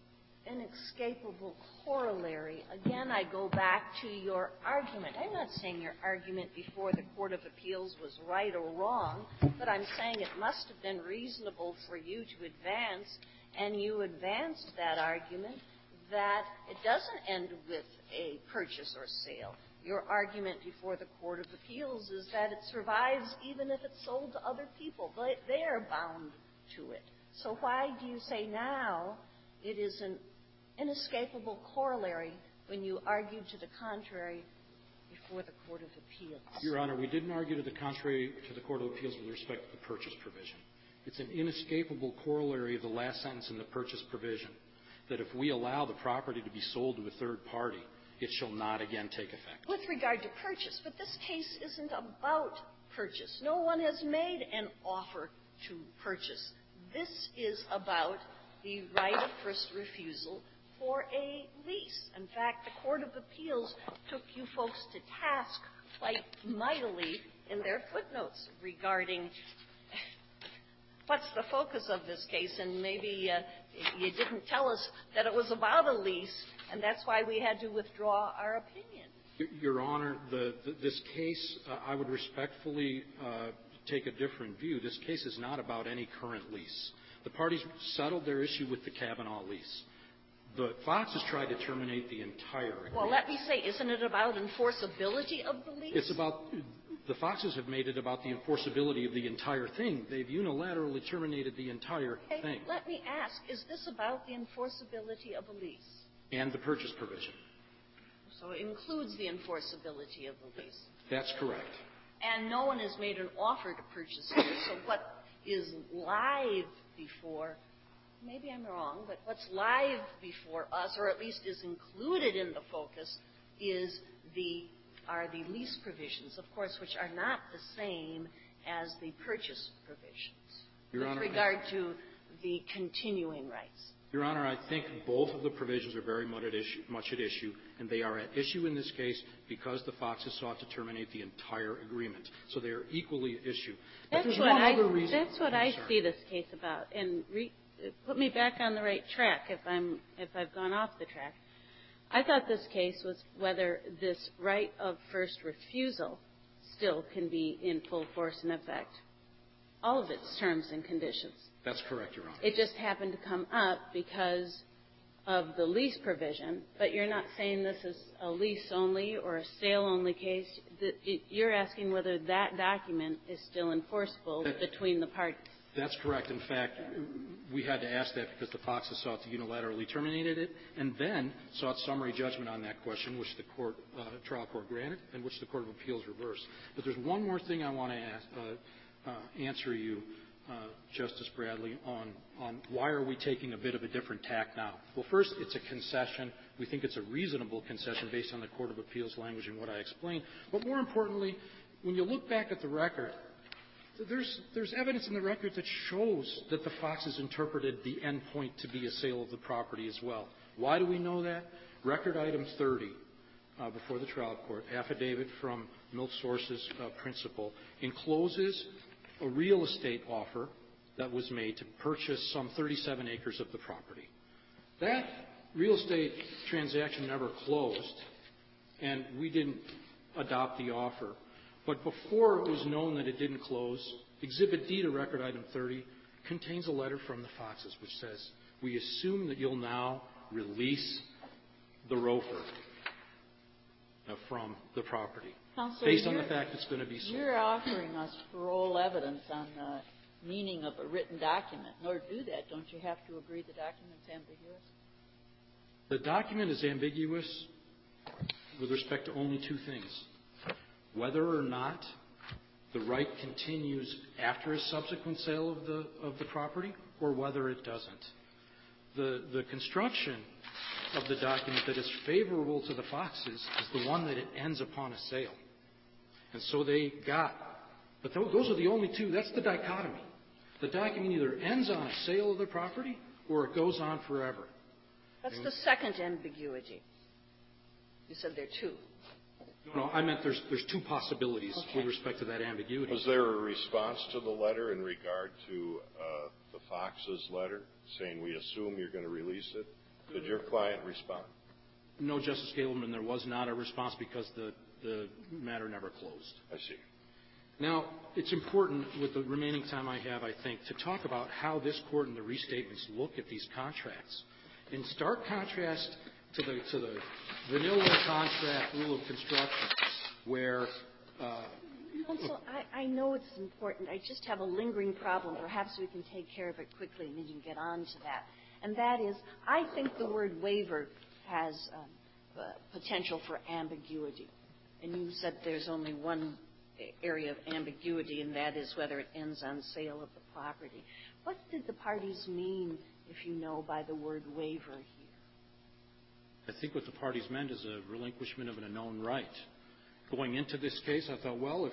inescapable corollary? Again, I go back to your argument. I'm not saying your argument before the Court of Appeals was right or wrong, but I'm saying it must have been reasonable for you to advance, and you advanced that argument that it doesn't end with a purchase or sale. Your argument before the Court of Appeals is that it survives even if it's sold to other people. They are bound to it. So why do you say now it is an inescapable corollary when you argued to the contrary before the Court of Appeals? Your Honor, we didn't argue to the contrary to the Court of Appeals with respect to the purchase provision. It's an inescapable corollary of the last sentence in the purchase provision, that if we allow the property to be sold to a third party, it shall not again take effect. With regard to purchase, but this case isn't about purchase. No one has made an offer to purchase. This is about the right of first refusal for a lease. In fact, the Court of Appeals took you folks to task quite mightily in their footnotes regarding what's the focus of this case, and maybe you didn't tell us that it was about a lease, and that's why we had to withdraw our opinion. Your Honor, this case, I would respectfully take a different view. This case is not about any current lease. The parties settled their issue with the Kavanaugh lease. The Foxes tried to terminate the entire agreement. Well, let me say, isn't it about enforceability of the lease? It's about the Foxes have made it about the enforceability of the entire thing. They've unilaterally terminated the entire thing. Let me ask, is this about the enforceability of a lease? And the purchase provision. So it includes the enforceability of the lease. That's correct. And no one has made an offer to purchase it. So what is live before, maybe I'm wrong, but what's live before us, or at least is included in the focus, are the lease provisions, of course, which are not the same as the purchase provisions Your Honor, with regard to the continuing rights. Your Honor, I think both of the provisions are very much at issue, and they are at issue in this case because the Foxes sought to terminate the entire agreement. So they are equally at issue. But there's one other reason. That's what I see this case about. And put me back on the right track if I've gone off the track. I thought this case was whether this right of first refusal still can be in full force and effect. All of its terms and conditions. That's correct, Your Honor. It just happened to come up because of the lease provision, but you're not saying this is a lease-only or a sale-only case. You're asking whether that document is still enforceable between the parties. That's correct. In fact, we had to ask that because the Foxes sought to unilaterally terminate it and then sought summary judgment on that question, which the trial court granted and which the Court of Appeals reversed. But there's one more thing I want to answer you, Justice Bradley, on why are we taking a bit of a different tack now. Well, first, it's a concession. We think it's a reasonable concession based on the Court of Appeals language and what I explained. But more importantly, when you look back at the record, there's evidence in the record that shows that the Foxes interpreted the end point to be a sale of the property as well. Why do we know that? Record item 30 before the trial court, affidavit from Milk Sources principal, encloses a real estate offer that was made to purchase some 37 acres of the property. That real estate transaction never closed, and we didn't adopt the offer. But before it was known that it didn't close, Exhibit D to Record Item 30 contains a letter from the Foxes which says, we assume that you'll now release the ROFR from the property. Counsel, based on the fact it's going to be sold. You're offering us parole evidence on the meaning of a written document. In order to do that, don't you have to agree the document's ambiguous? The document is ambiguous with respect to only two things. Whether or not the right continues after a subsequent sale of the property or whether it doesn't. The construction of the document that is favorable to the Foxes is the one that it ends upon a sale. And so they got, but those are the only two. That's the dichotomy. The document either ends on a sale of the property or it goes on forever. That's the second ambiguity. You said there are two. No, I meant there's two possibilities with respect to that ambiguity. Was there a response to the letter in regard to the Fox's letter saying we assume you're going to release it? Did your client respond? No, Justice Gableman, there was not a response because the matter never closed. I see. Now, it's important with the remaining time I have, I think, to talk about how this Court and the restatements look at these contracts. In stark contrast to the vanilla contract rule of construction, where Counsel, I know it's important. I just have a lingering problem. Perhaps we can take care of it quickly and then you can get on to that. And that is, I think the word waiver has potential for ambiguity. And you said there's only one area of ambiguity, and that is whether it ends on sale of the property. What did the parties mean, if you know, by the word waiver here? I think what the parties meant is a relinquishment of an known right. Going into this case, I thought, well,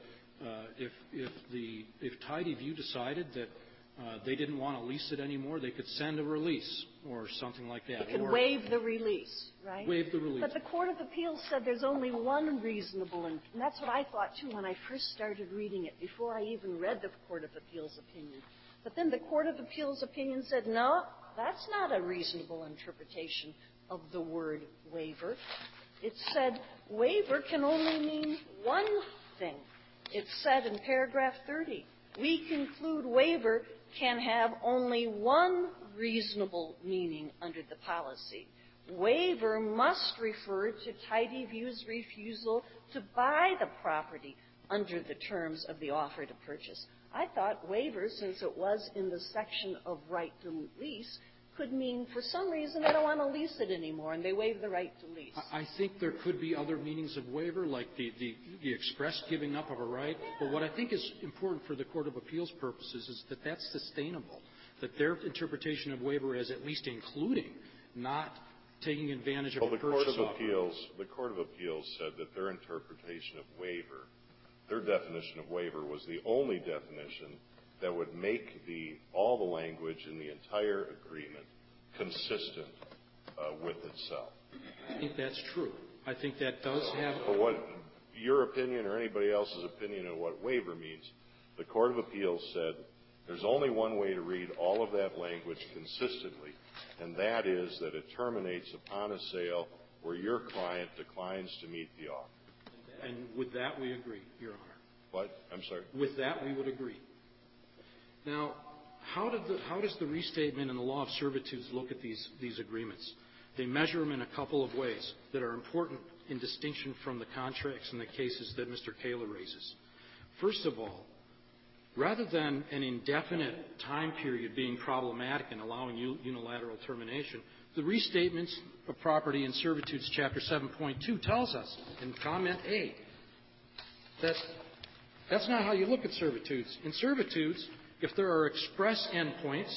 if Tidyview decided that they didn't want to lease it anymore, they could send a release or something like that. They could waive the release, right? Waive the release. But the Court of Appeals said there's only one reasonable, and that's what I thought, too, when I first started reading it, before I even read the Court of Appeals opinion. But then the Court of Appeals opinion said, no, that's not a reasonable interpretation of the word waiver. It said waiver can only mean one thing. It said in paragraph 30, we conclude waiver can have only one reasonable meaning under the policy. Waiver must refer to Tidyview's refusal to buy the property under the terms of the offer to purchase. I thought waiver, since it was in the section of right to lease, could mean for some reason they don't want to lease it anymore and they waive the right to lease. I think there could be other meanings of waiver, like the express giving up of a right. But what I think is important for the Court of Appeals purposes is that that's sustainable, that their interpretation of waiver is at least including, not taking advantage of a purchase offer. The Court of Appeals said that their interpretation of waiver, their definition of waiver was the only definition that would make all the language in the entire agreement consistent with itself. I think that's true. I think that does have. What your opinion or anybody else's opinion of what waiver means, the Court of Appeals said there's only one way to read all of that language consistently, and that is that it terminates upon a sale where your client declines to meet the offer. And with that, we agree, Your Honor. What? I'm sorry? With that, we would agree. Now, how does the restatement and the law of servitudes look at these agreements? They measure them in a couple of ways that are important in distinction from the contracts and the cases that Mr. Kaler raises. First of all, rather than an indefinite time period being problematic and allowing unilateral termination, the restatements of property and servitudes, Chapter 7.2, tells us in Comment A that that's not how you look at servitudes. In servitudes, if there are express endpoints,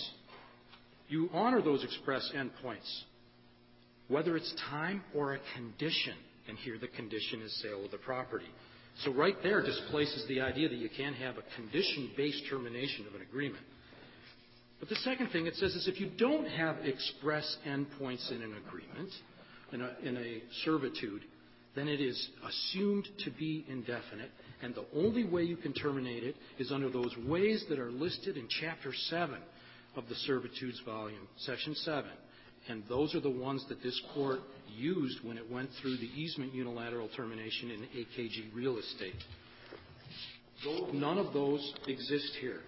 you honor those express endpoints, whether it's time or a condition. And here the condition is sale of the property. So right there displaces the idea that you can't have a condition-based termination of an agreement. But the second thing it says is if you don't have express endpoints in an agreement, in a servitude, then it is assumed to be indefinite, and the only way you can terminate it is under those ways that are listed in Chapter 7 of the Servitudes Volume, Section 7. And those are the ones that this Court used when it went through the easement unilateral termination in AKG Real Estate. None of those exist here.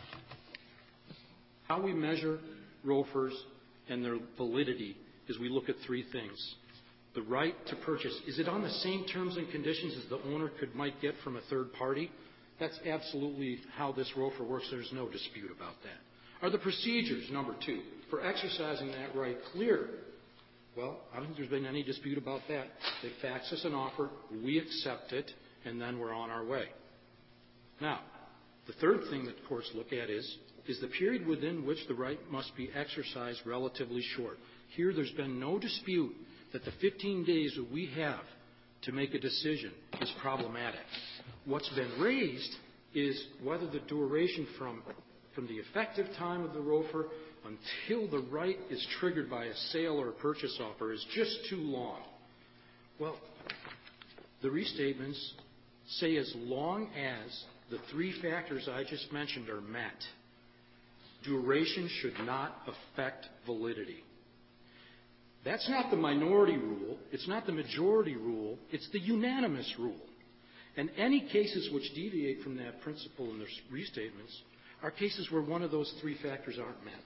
How we measure ROFRs and their validity is we look at three things. The right to purchase, is it on the same terms and conditions as the owner might get from a third party? That's absolutely how this ROFR works. There's no dispute about that. Are the procedures, number two, for exercising that right clear? Well, I don't think there's been any dispute about that. They fax us an offer, we accept it, and then we're on our way. Now, the third thing that courts look at is the period within which the right must be exercised relatively short. Here there's been no dispute that the 15 days that we have to make a decision is problematic. What's been raised is whether the duration from the effective time of the ROFR until the right is triggered by a sale or a purchase offer is just too long. Well, the restatements say as long as the three factors I just mentioned are met, duration should not affect validity. That's not the minority rule. It's not the majority rule. It's the unanimous rule. And any cases which deviate from that principle in their restatements are cases where one of those three factors aren't met.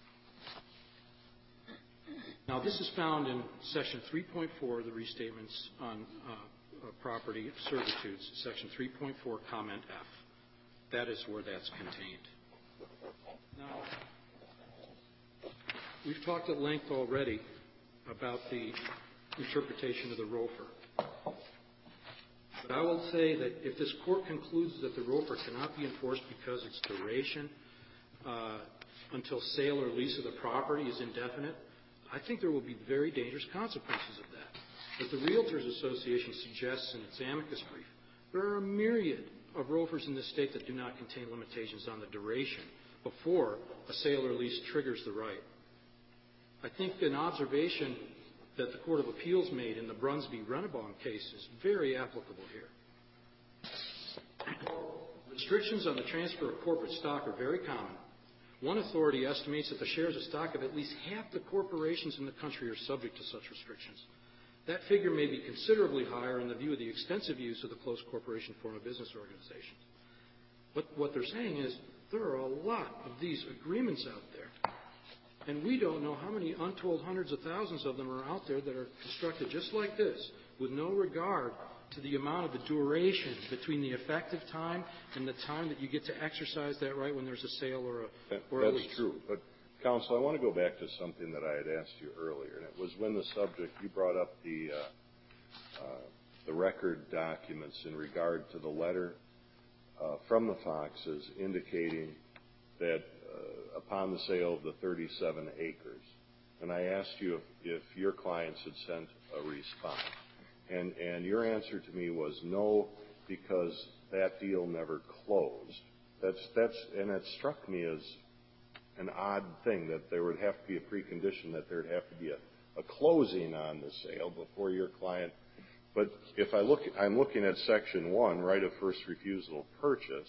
Now, this is found in Section 3.4 of the Restatements on Property Servitudes, Section 3.4, Comment F. That is where that's contained. Now, we've talked at length already about the interpretation of the ROFR. But I will say that if this Court concludes that the ROFR cannot be enforced because its duration until sale or lease of the property is indefinite, I think there will be very dangerous consequences of that. As the Realtors Association suggests in its amicus brief, there are a myriad of ROFRs in this state that do not contain limitations on the duration before a sale or lease triggers the right. I think an observation that the Court of Appeals made in the Brunsby-Rennebaum case is very applicable here. Restrictions on the transfer of corporate stock are very common. One authority estimates that the shares of stock of at least half the corporations in the country are subject to such restrictions. That figure may be considerably higher in the view of the extensive use of the closed corporation form of business organizations. But what they're saying is There are a lot of these agreements out there. And we don't know how many untold hundreds of thousands of them are out there that are constructed just like this, with no regard to the amount of the duration between the effective time and the time that you get to exercise that right when there's a sale or a lease. That's true. But, Counsel, I want to go back to something that I had asked you earlier, and it was when the subject, you brought up the record documents in regard to the letter from the Foxes indicating that upon the sale of the 37 acres, and I asked you if your clients had sent a response. And your answer to me was no, because that deal never closed. And it struck me as an odd thing that there would have to be a precondition that there would have to be a closing on the sale before your client. But if I'm looking at Section 1, right of first refusal of purchase,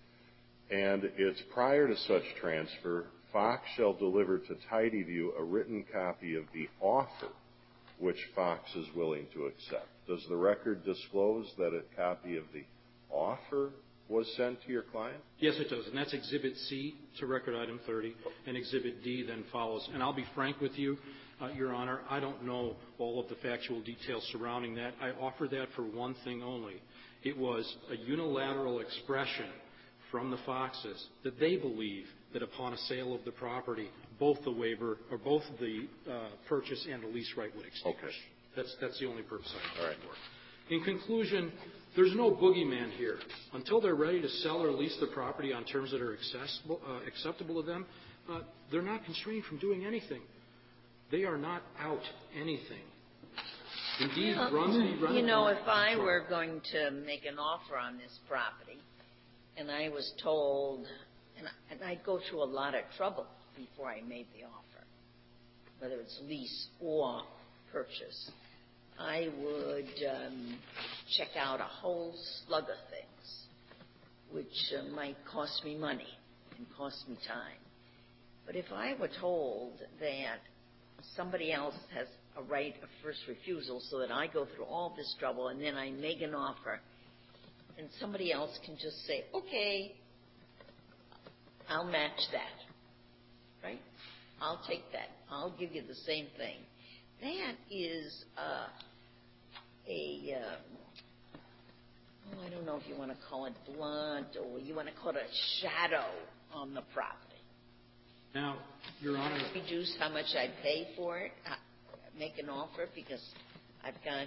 and it's prior to such transfer, Fox shall deliver to Tidyview a written copy of the offer which Fox is willing to accept. Does the record disclose that a copy of the offer was sent to your client? Yes, it does, and that's Exhibit C to Record Item 30, and Exhibit D then follows. And I'll be frank with you, Your Honor, I don't know all of the factual details surrounding that. I offer that for one thing only. It was a unilateral expression from the Foxes that they believe that upon a sale of the property, both the waiver or both the purchase and the lease right would extinguish. Okay. That's the only purpose I have All right. for. In conclusion, there's no boogeyman here. Until they're ready to sell or lease the property on terms that are acceptable to them, they're not constrained from doing anything. They are not out anything. Indeed, Brunsby... You know, if I were going to make an offer on this property, and I was told, and I'd go through a lot of trouble before I made the offer, whether it's lease or purchase, I would check out a whole slug of things, which might cost me money and cost me time. But if I were told that somebody else has a right of first refusal so that I go through all this trouble and then I make an offer, and somebody else can just say, okay, I'll match that, right? I'll take that. I'll give you the same thing. That is I don't know if you want to call it blunt or you want to call it a shadow on the property. Now, Your Honor... Reduce how much I pay for it, make an offer, because I've got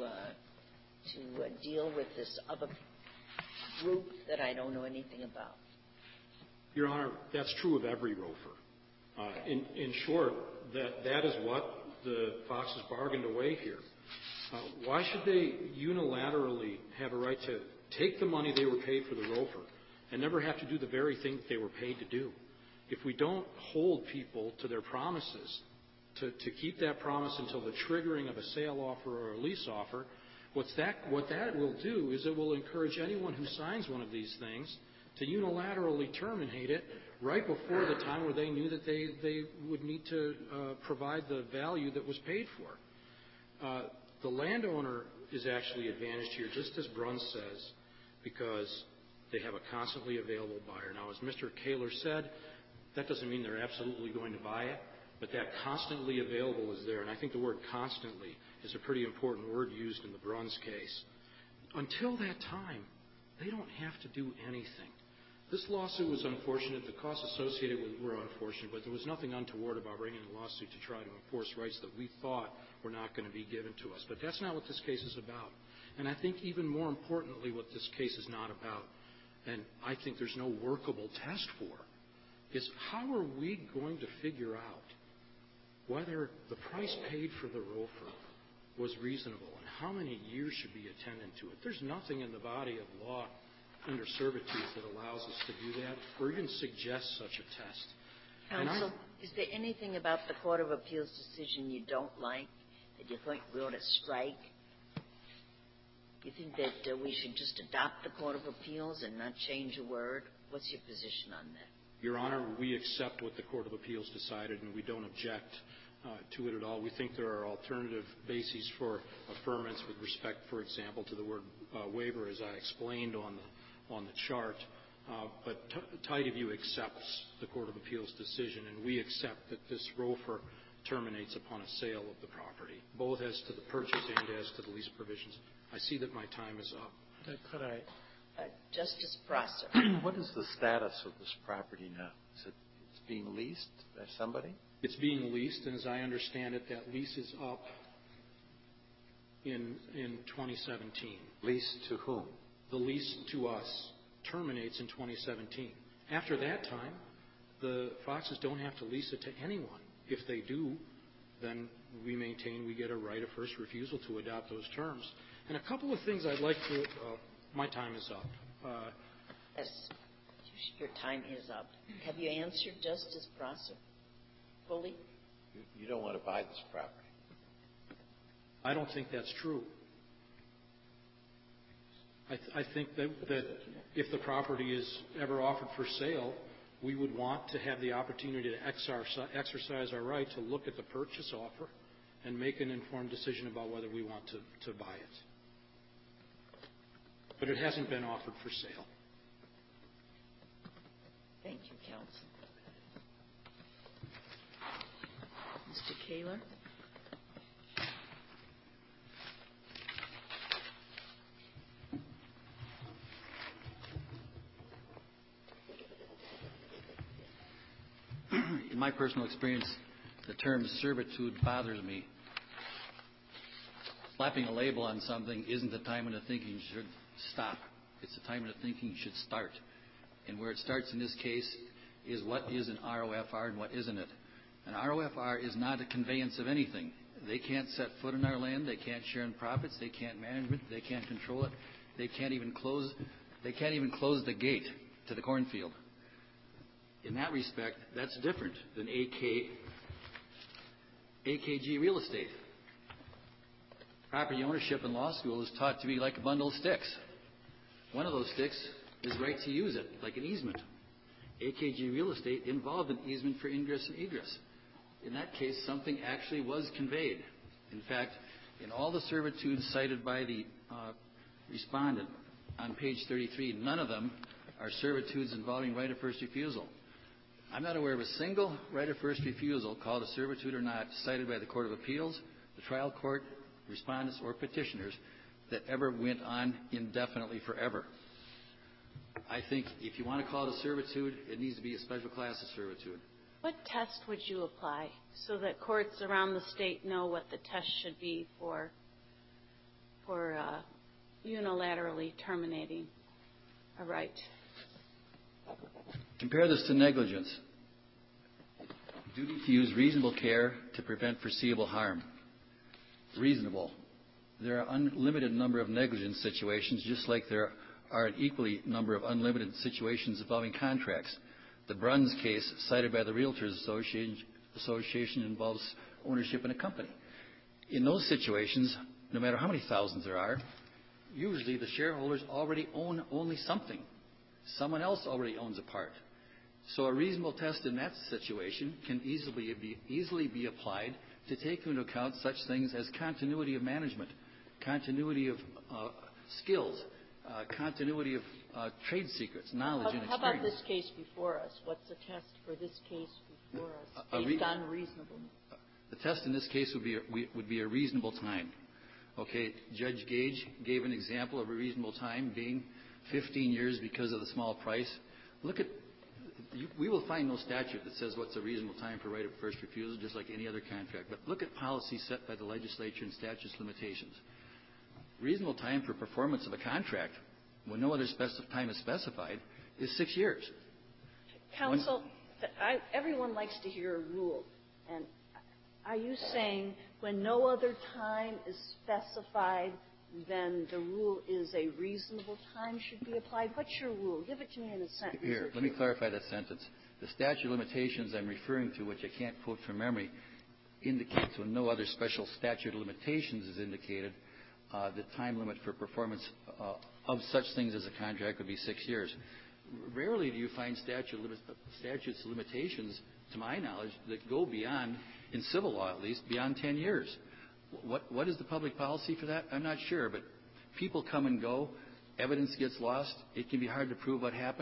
to deal with this other group that I don't know anything about. Your Honor, that's true of every ROFR. In short, that is what the Foxes bargained away here. Why should they unilaterally have a right to take the money they were paid for the ROFR and never have to do the very thing that they were paid to do? If we don't hold people to their promises, to keep that promise until the triggering of a sale offer or a lease offer, what that will do is it will encourage anyone who signs one of these things to unilaterally terminate it right before the time where they knew that they would need to provide the value that was paid for. The landowner is actually advantaged here, just as Bruns says, because they have a constantly available buyer. Now, as Mr. Kaler said, that doesn't mean they're absolutely going to buy it, but that constantly available is there. And I think the word constantly is a pretty important word used in the Bruns case. Until that time, they don't have to do anything. This lawsuit was unfortunate. The costs associated with it were unfortunate, but there was nothing untoward about bringing a lawsuit to try to enforce rights that we thought were not going to be given to us. But that's not what this case is about. And I think even more importantly what this case is not about, and I think there's no workable test for, is how are we going to figure out whether the price paid for the ROFR was reasonable and how many years should be attendant to it. There's nothing in the body of law under servitude that allows us to do that or even suggest such a test. Counsel, is there anything about the Court of Appeals decision you don't like, that you think we ought to strike? You think that we should just adopt the Court of Appeals and not change a word? What's your position on that? Your Honor, we accept what the Court of Appeals decided, and we don't object to it at all. We think there are alternative bases for affirmance with respect, for example, to the word waiver, as I explained on the chart. But Tidyview accepts the Court of Appeals decision, and we accept that this ROFR terminates upon a sale of the property, both as to the purchase and as to the lease provisions. I see that my time is up. Could I? Justice Prosser. What is the status of this property now? Is it being leased by somebody? It's being leased, and as I understand it, that lease is up in 2017. Leased to whom? The lease to us terminates in 2017. After that time, the Foxes don't have to lease it to anyone. If they do, then we maintain we get a right of first refusal to adopt those terms. And a couple of things I'd like to my time is up. Yes, your time is up. Have you answered Justice Prosser fully? You don't want to buy this property. I don't think that's true. I think that if the property is ever offered for sale, we would want to have the opportunity to exercise our right to look at the purchase offer and make an informed decision about whether we want to buy it. But it hasn't been offered for sale. Thank you, counsel. Mr. Kaler? In my personal experience, the term servitude bothers me. Slapping a label on something isn't the time when the thinking should stop. It's the time when the thinking should start. And where it starts in this case is what is an ROFR and what isn't it. An ROFR is not a conveyance of anything. They can't set foot in our land. They can't share in profits. They can't manage it. They can't control it. They can't even close the gate to the cornfield. In that respect, that's different than AKG real estate. Property ownership in law school is taught to be like a bundle of sticks. One of those sticks is right to use it, like an easement. AKG real estate involved an easement for ingress and egress. In that case, something actually was conveyed. In fact, in all the servitudes cited by the respondent on page 33, none of them are servitudes involving right of first refusal. I'm not aware of a single right of first refusal, called a servitude or not, cited by the Court of Appeals, the trial court, respondents, or petitioners that ever went on indefinitely forever. I think if you want to call it a servitude, it needs to be a special class of servitude. What test would you apply so that courts around the state know what the test should be for unilaterally terminating a right? Compare this to negligence. Duty to use reasonable care to prevent foreseeable harm. Reasonable. There are unlimited number of negligence situations, just like there are an equally number of unlimited situations involving contracts. The Bruns case cited by the Realtors Association involves ownership in a company. In those situations, no matter how many thousands there are, usually the shareholders already own only something. Someone else already owns a part. So a reasonable test in that situation can easily be applied to take into account such things as continuity of management, continuity of skills, continuity of trade secrets, knowledge, and experience. How about this case before us? What's the test for this case before us based on reasonableness? The test in this case would be a reasonable time. Okay, Judge Gage gave an example of a reasonable time being 15 years because of the small price. We will find no statute that says what's a reasonable time for right of first refusal, just like any other contract. But look at policy set by the legislature and statutes limitations. Reasonable time for performance of a contract, when no other time is specified, is 6 years. Counsel, everyone likes to hear a rule. And are you saying when no other time is specified, then the rule is a reasonable time should be applied? What's your rule? Give it to me in a sentence. Here, let me clarify that sentence. The statute of limitations I'm referring to, which I can't quote from memory, indicates when no other special statute of limitations is indicated, the time limit for performance of such things as a contract would be 6 years. Rarely do you find statutes of limitations, to my knowledge, that go beyond, in civil law at least, beyond 10 years. What is the public policy for that? I'm not sure, but people come and go. Evidence gets lost. It can be hard to prove what happened.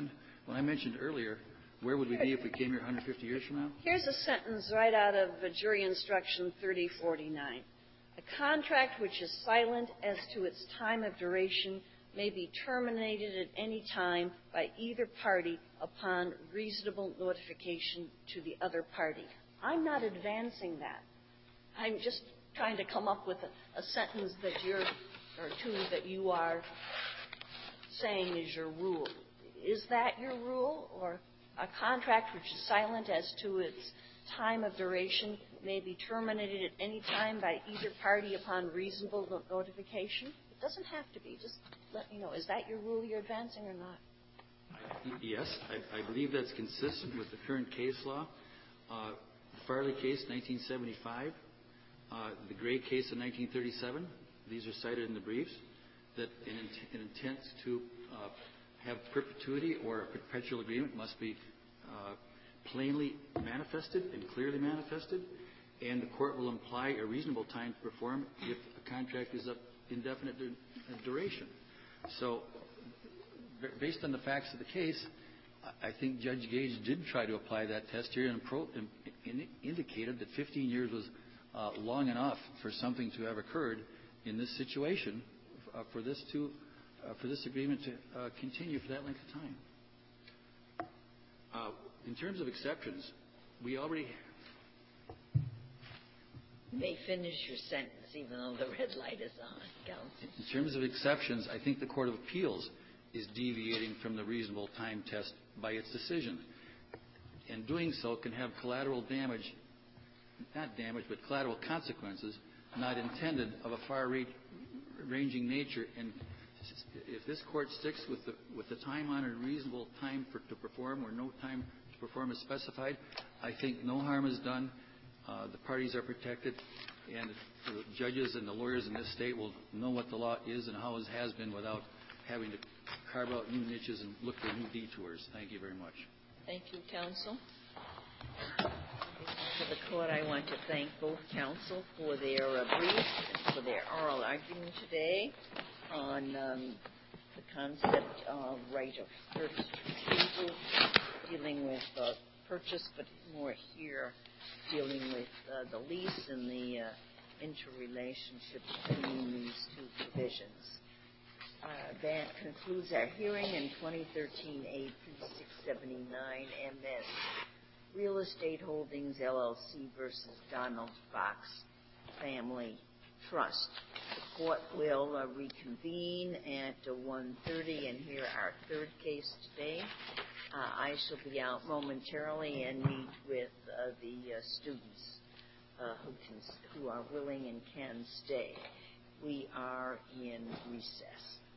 when I mentioned earlier, where would we be if we came here 150 years from now? Here's a sentence right out of Jury Instruction 3049. A contract which is silent as to its time of duration may be terminated at any time by either party upon reasonable notification to the other party. I'm not advancing that. I'm just trying to come up with a sentence that or two that you are saying is your rule. Is that your rule? Or a contract which is silent as to its time of duration may be terminated at any time by either party upon reasonable notification? It doesn't have to be. Just let me know. Is that your rule you're advancing or not? Yes, I believe that's consistent with the current case law. The Farley case, 1975, the Gray case of 1937, these are cited in the briefs, that an intent to have perpetuity or a perpetual agreement must be plainly manifested and clearly manifested, and the court will imply a reasonable time to perform if a contract is of indefinite duration. So, based on the facts of the case, I think Judge Gage did try to apply that test here and indicated that 15 years was long enough for something to have occurred in this situation for this agreement to continue for that length of time. In terms of exceptions, we already... You may finish your sentence even though the red light is on, Counsel. In terms of exceptions, I think the Court of Appeals is deviating from the reasonable time test by its decision. And doing so can have collateral damage, not damage, but collateral consequences not intended of a far-ranging nature. And if this Court sticks with the time-honored reasonable time to perform or no time to perform is specified, I think no harm is done. The parties are protected, and the judges and the lawyers in this state will know what the law is and how it has been without having to carve out new niches and look for new detours. Thank you very much. Thank you, Counsel. For the Court, I want to thank both counsel for their briefs and for their oral argument today on the concept of right of first refusal, dealing with purchase, but more here dealing with the lease and the interrelationship between these two provisions. That concludes our hearing in 2013 AP 679 MS Real Estate Holdings LLC versus Donald Fox Family Trust. The Court will reconvene at 1:30 and hear our third case today. I shall be out momentarily and meet with the students who are willing and can stay. We are in recess.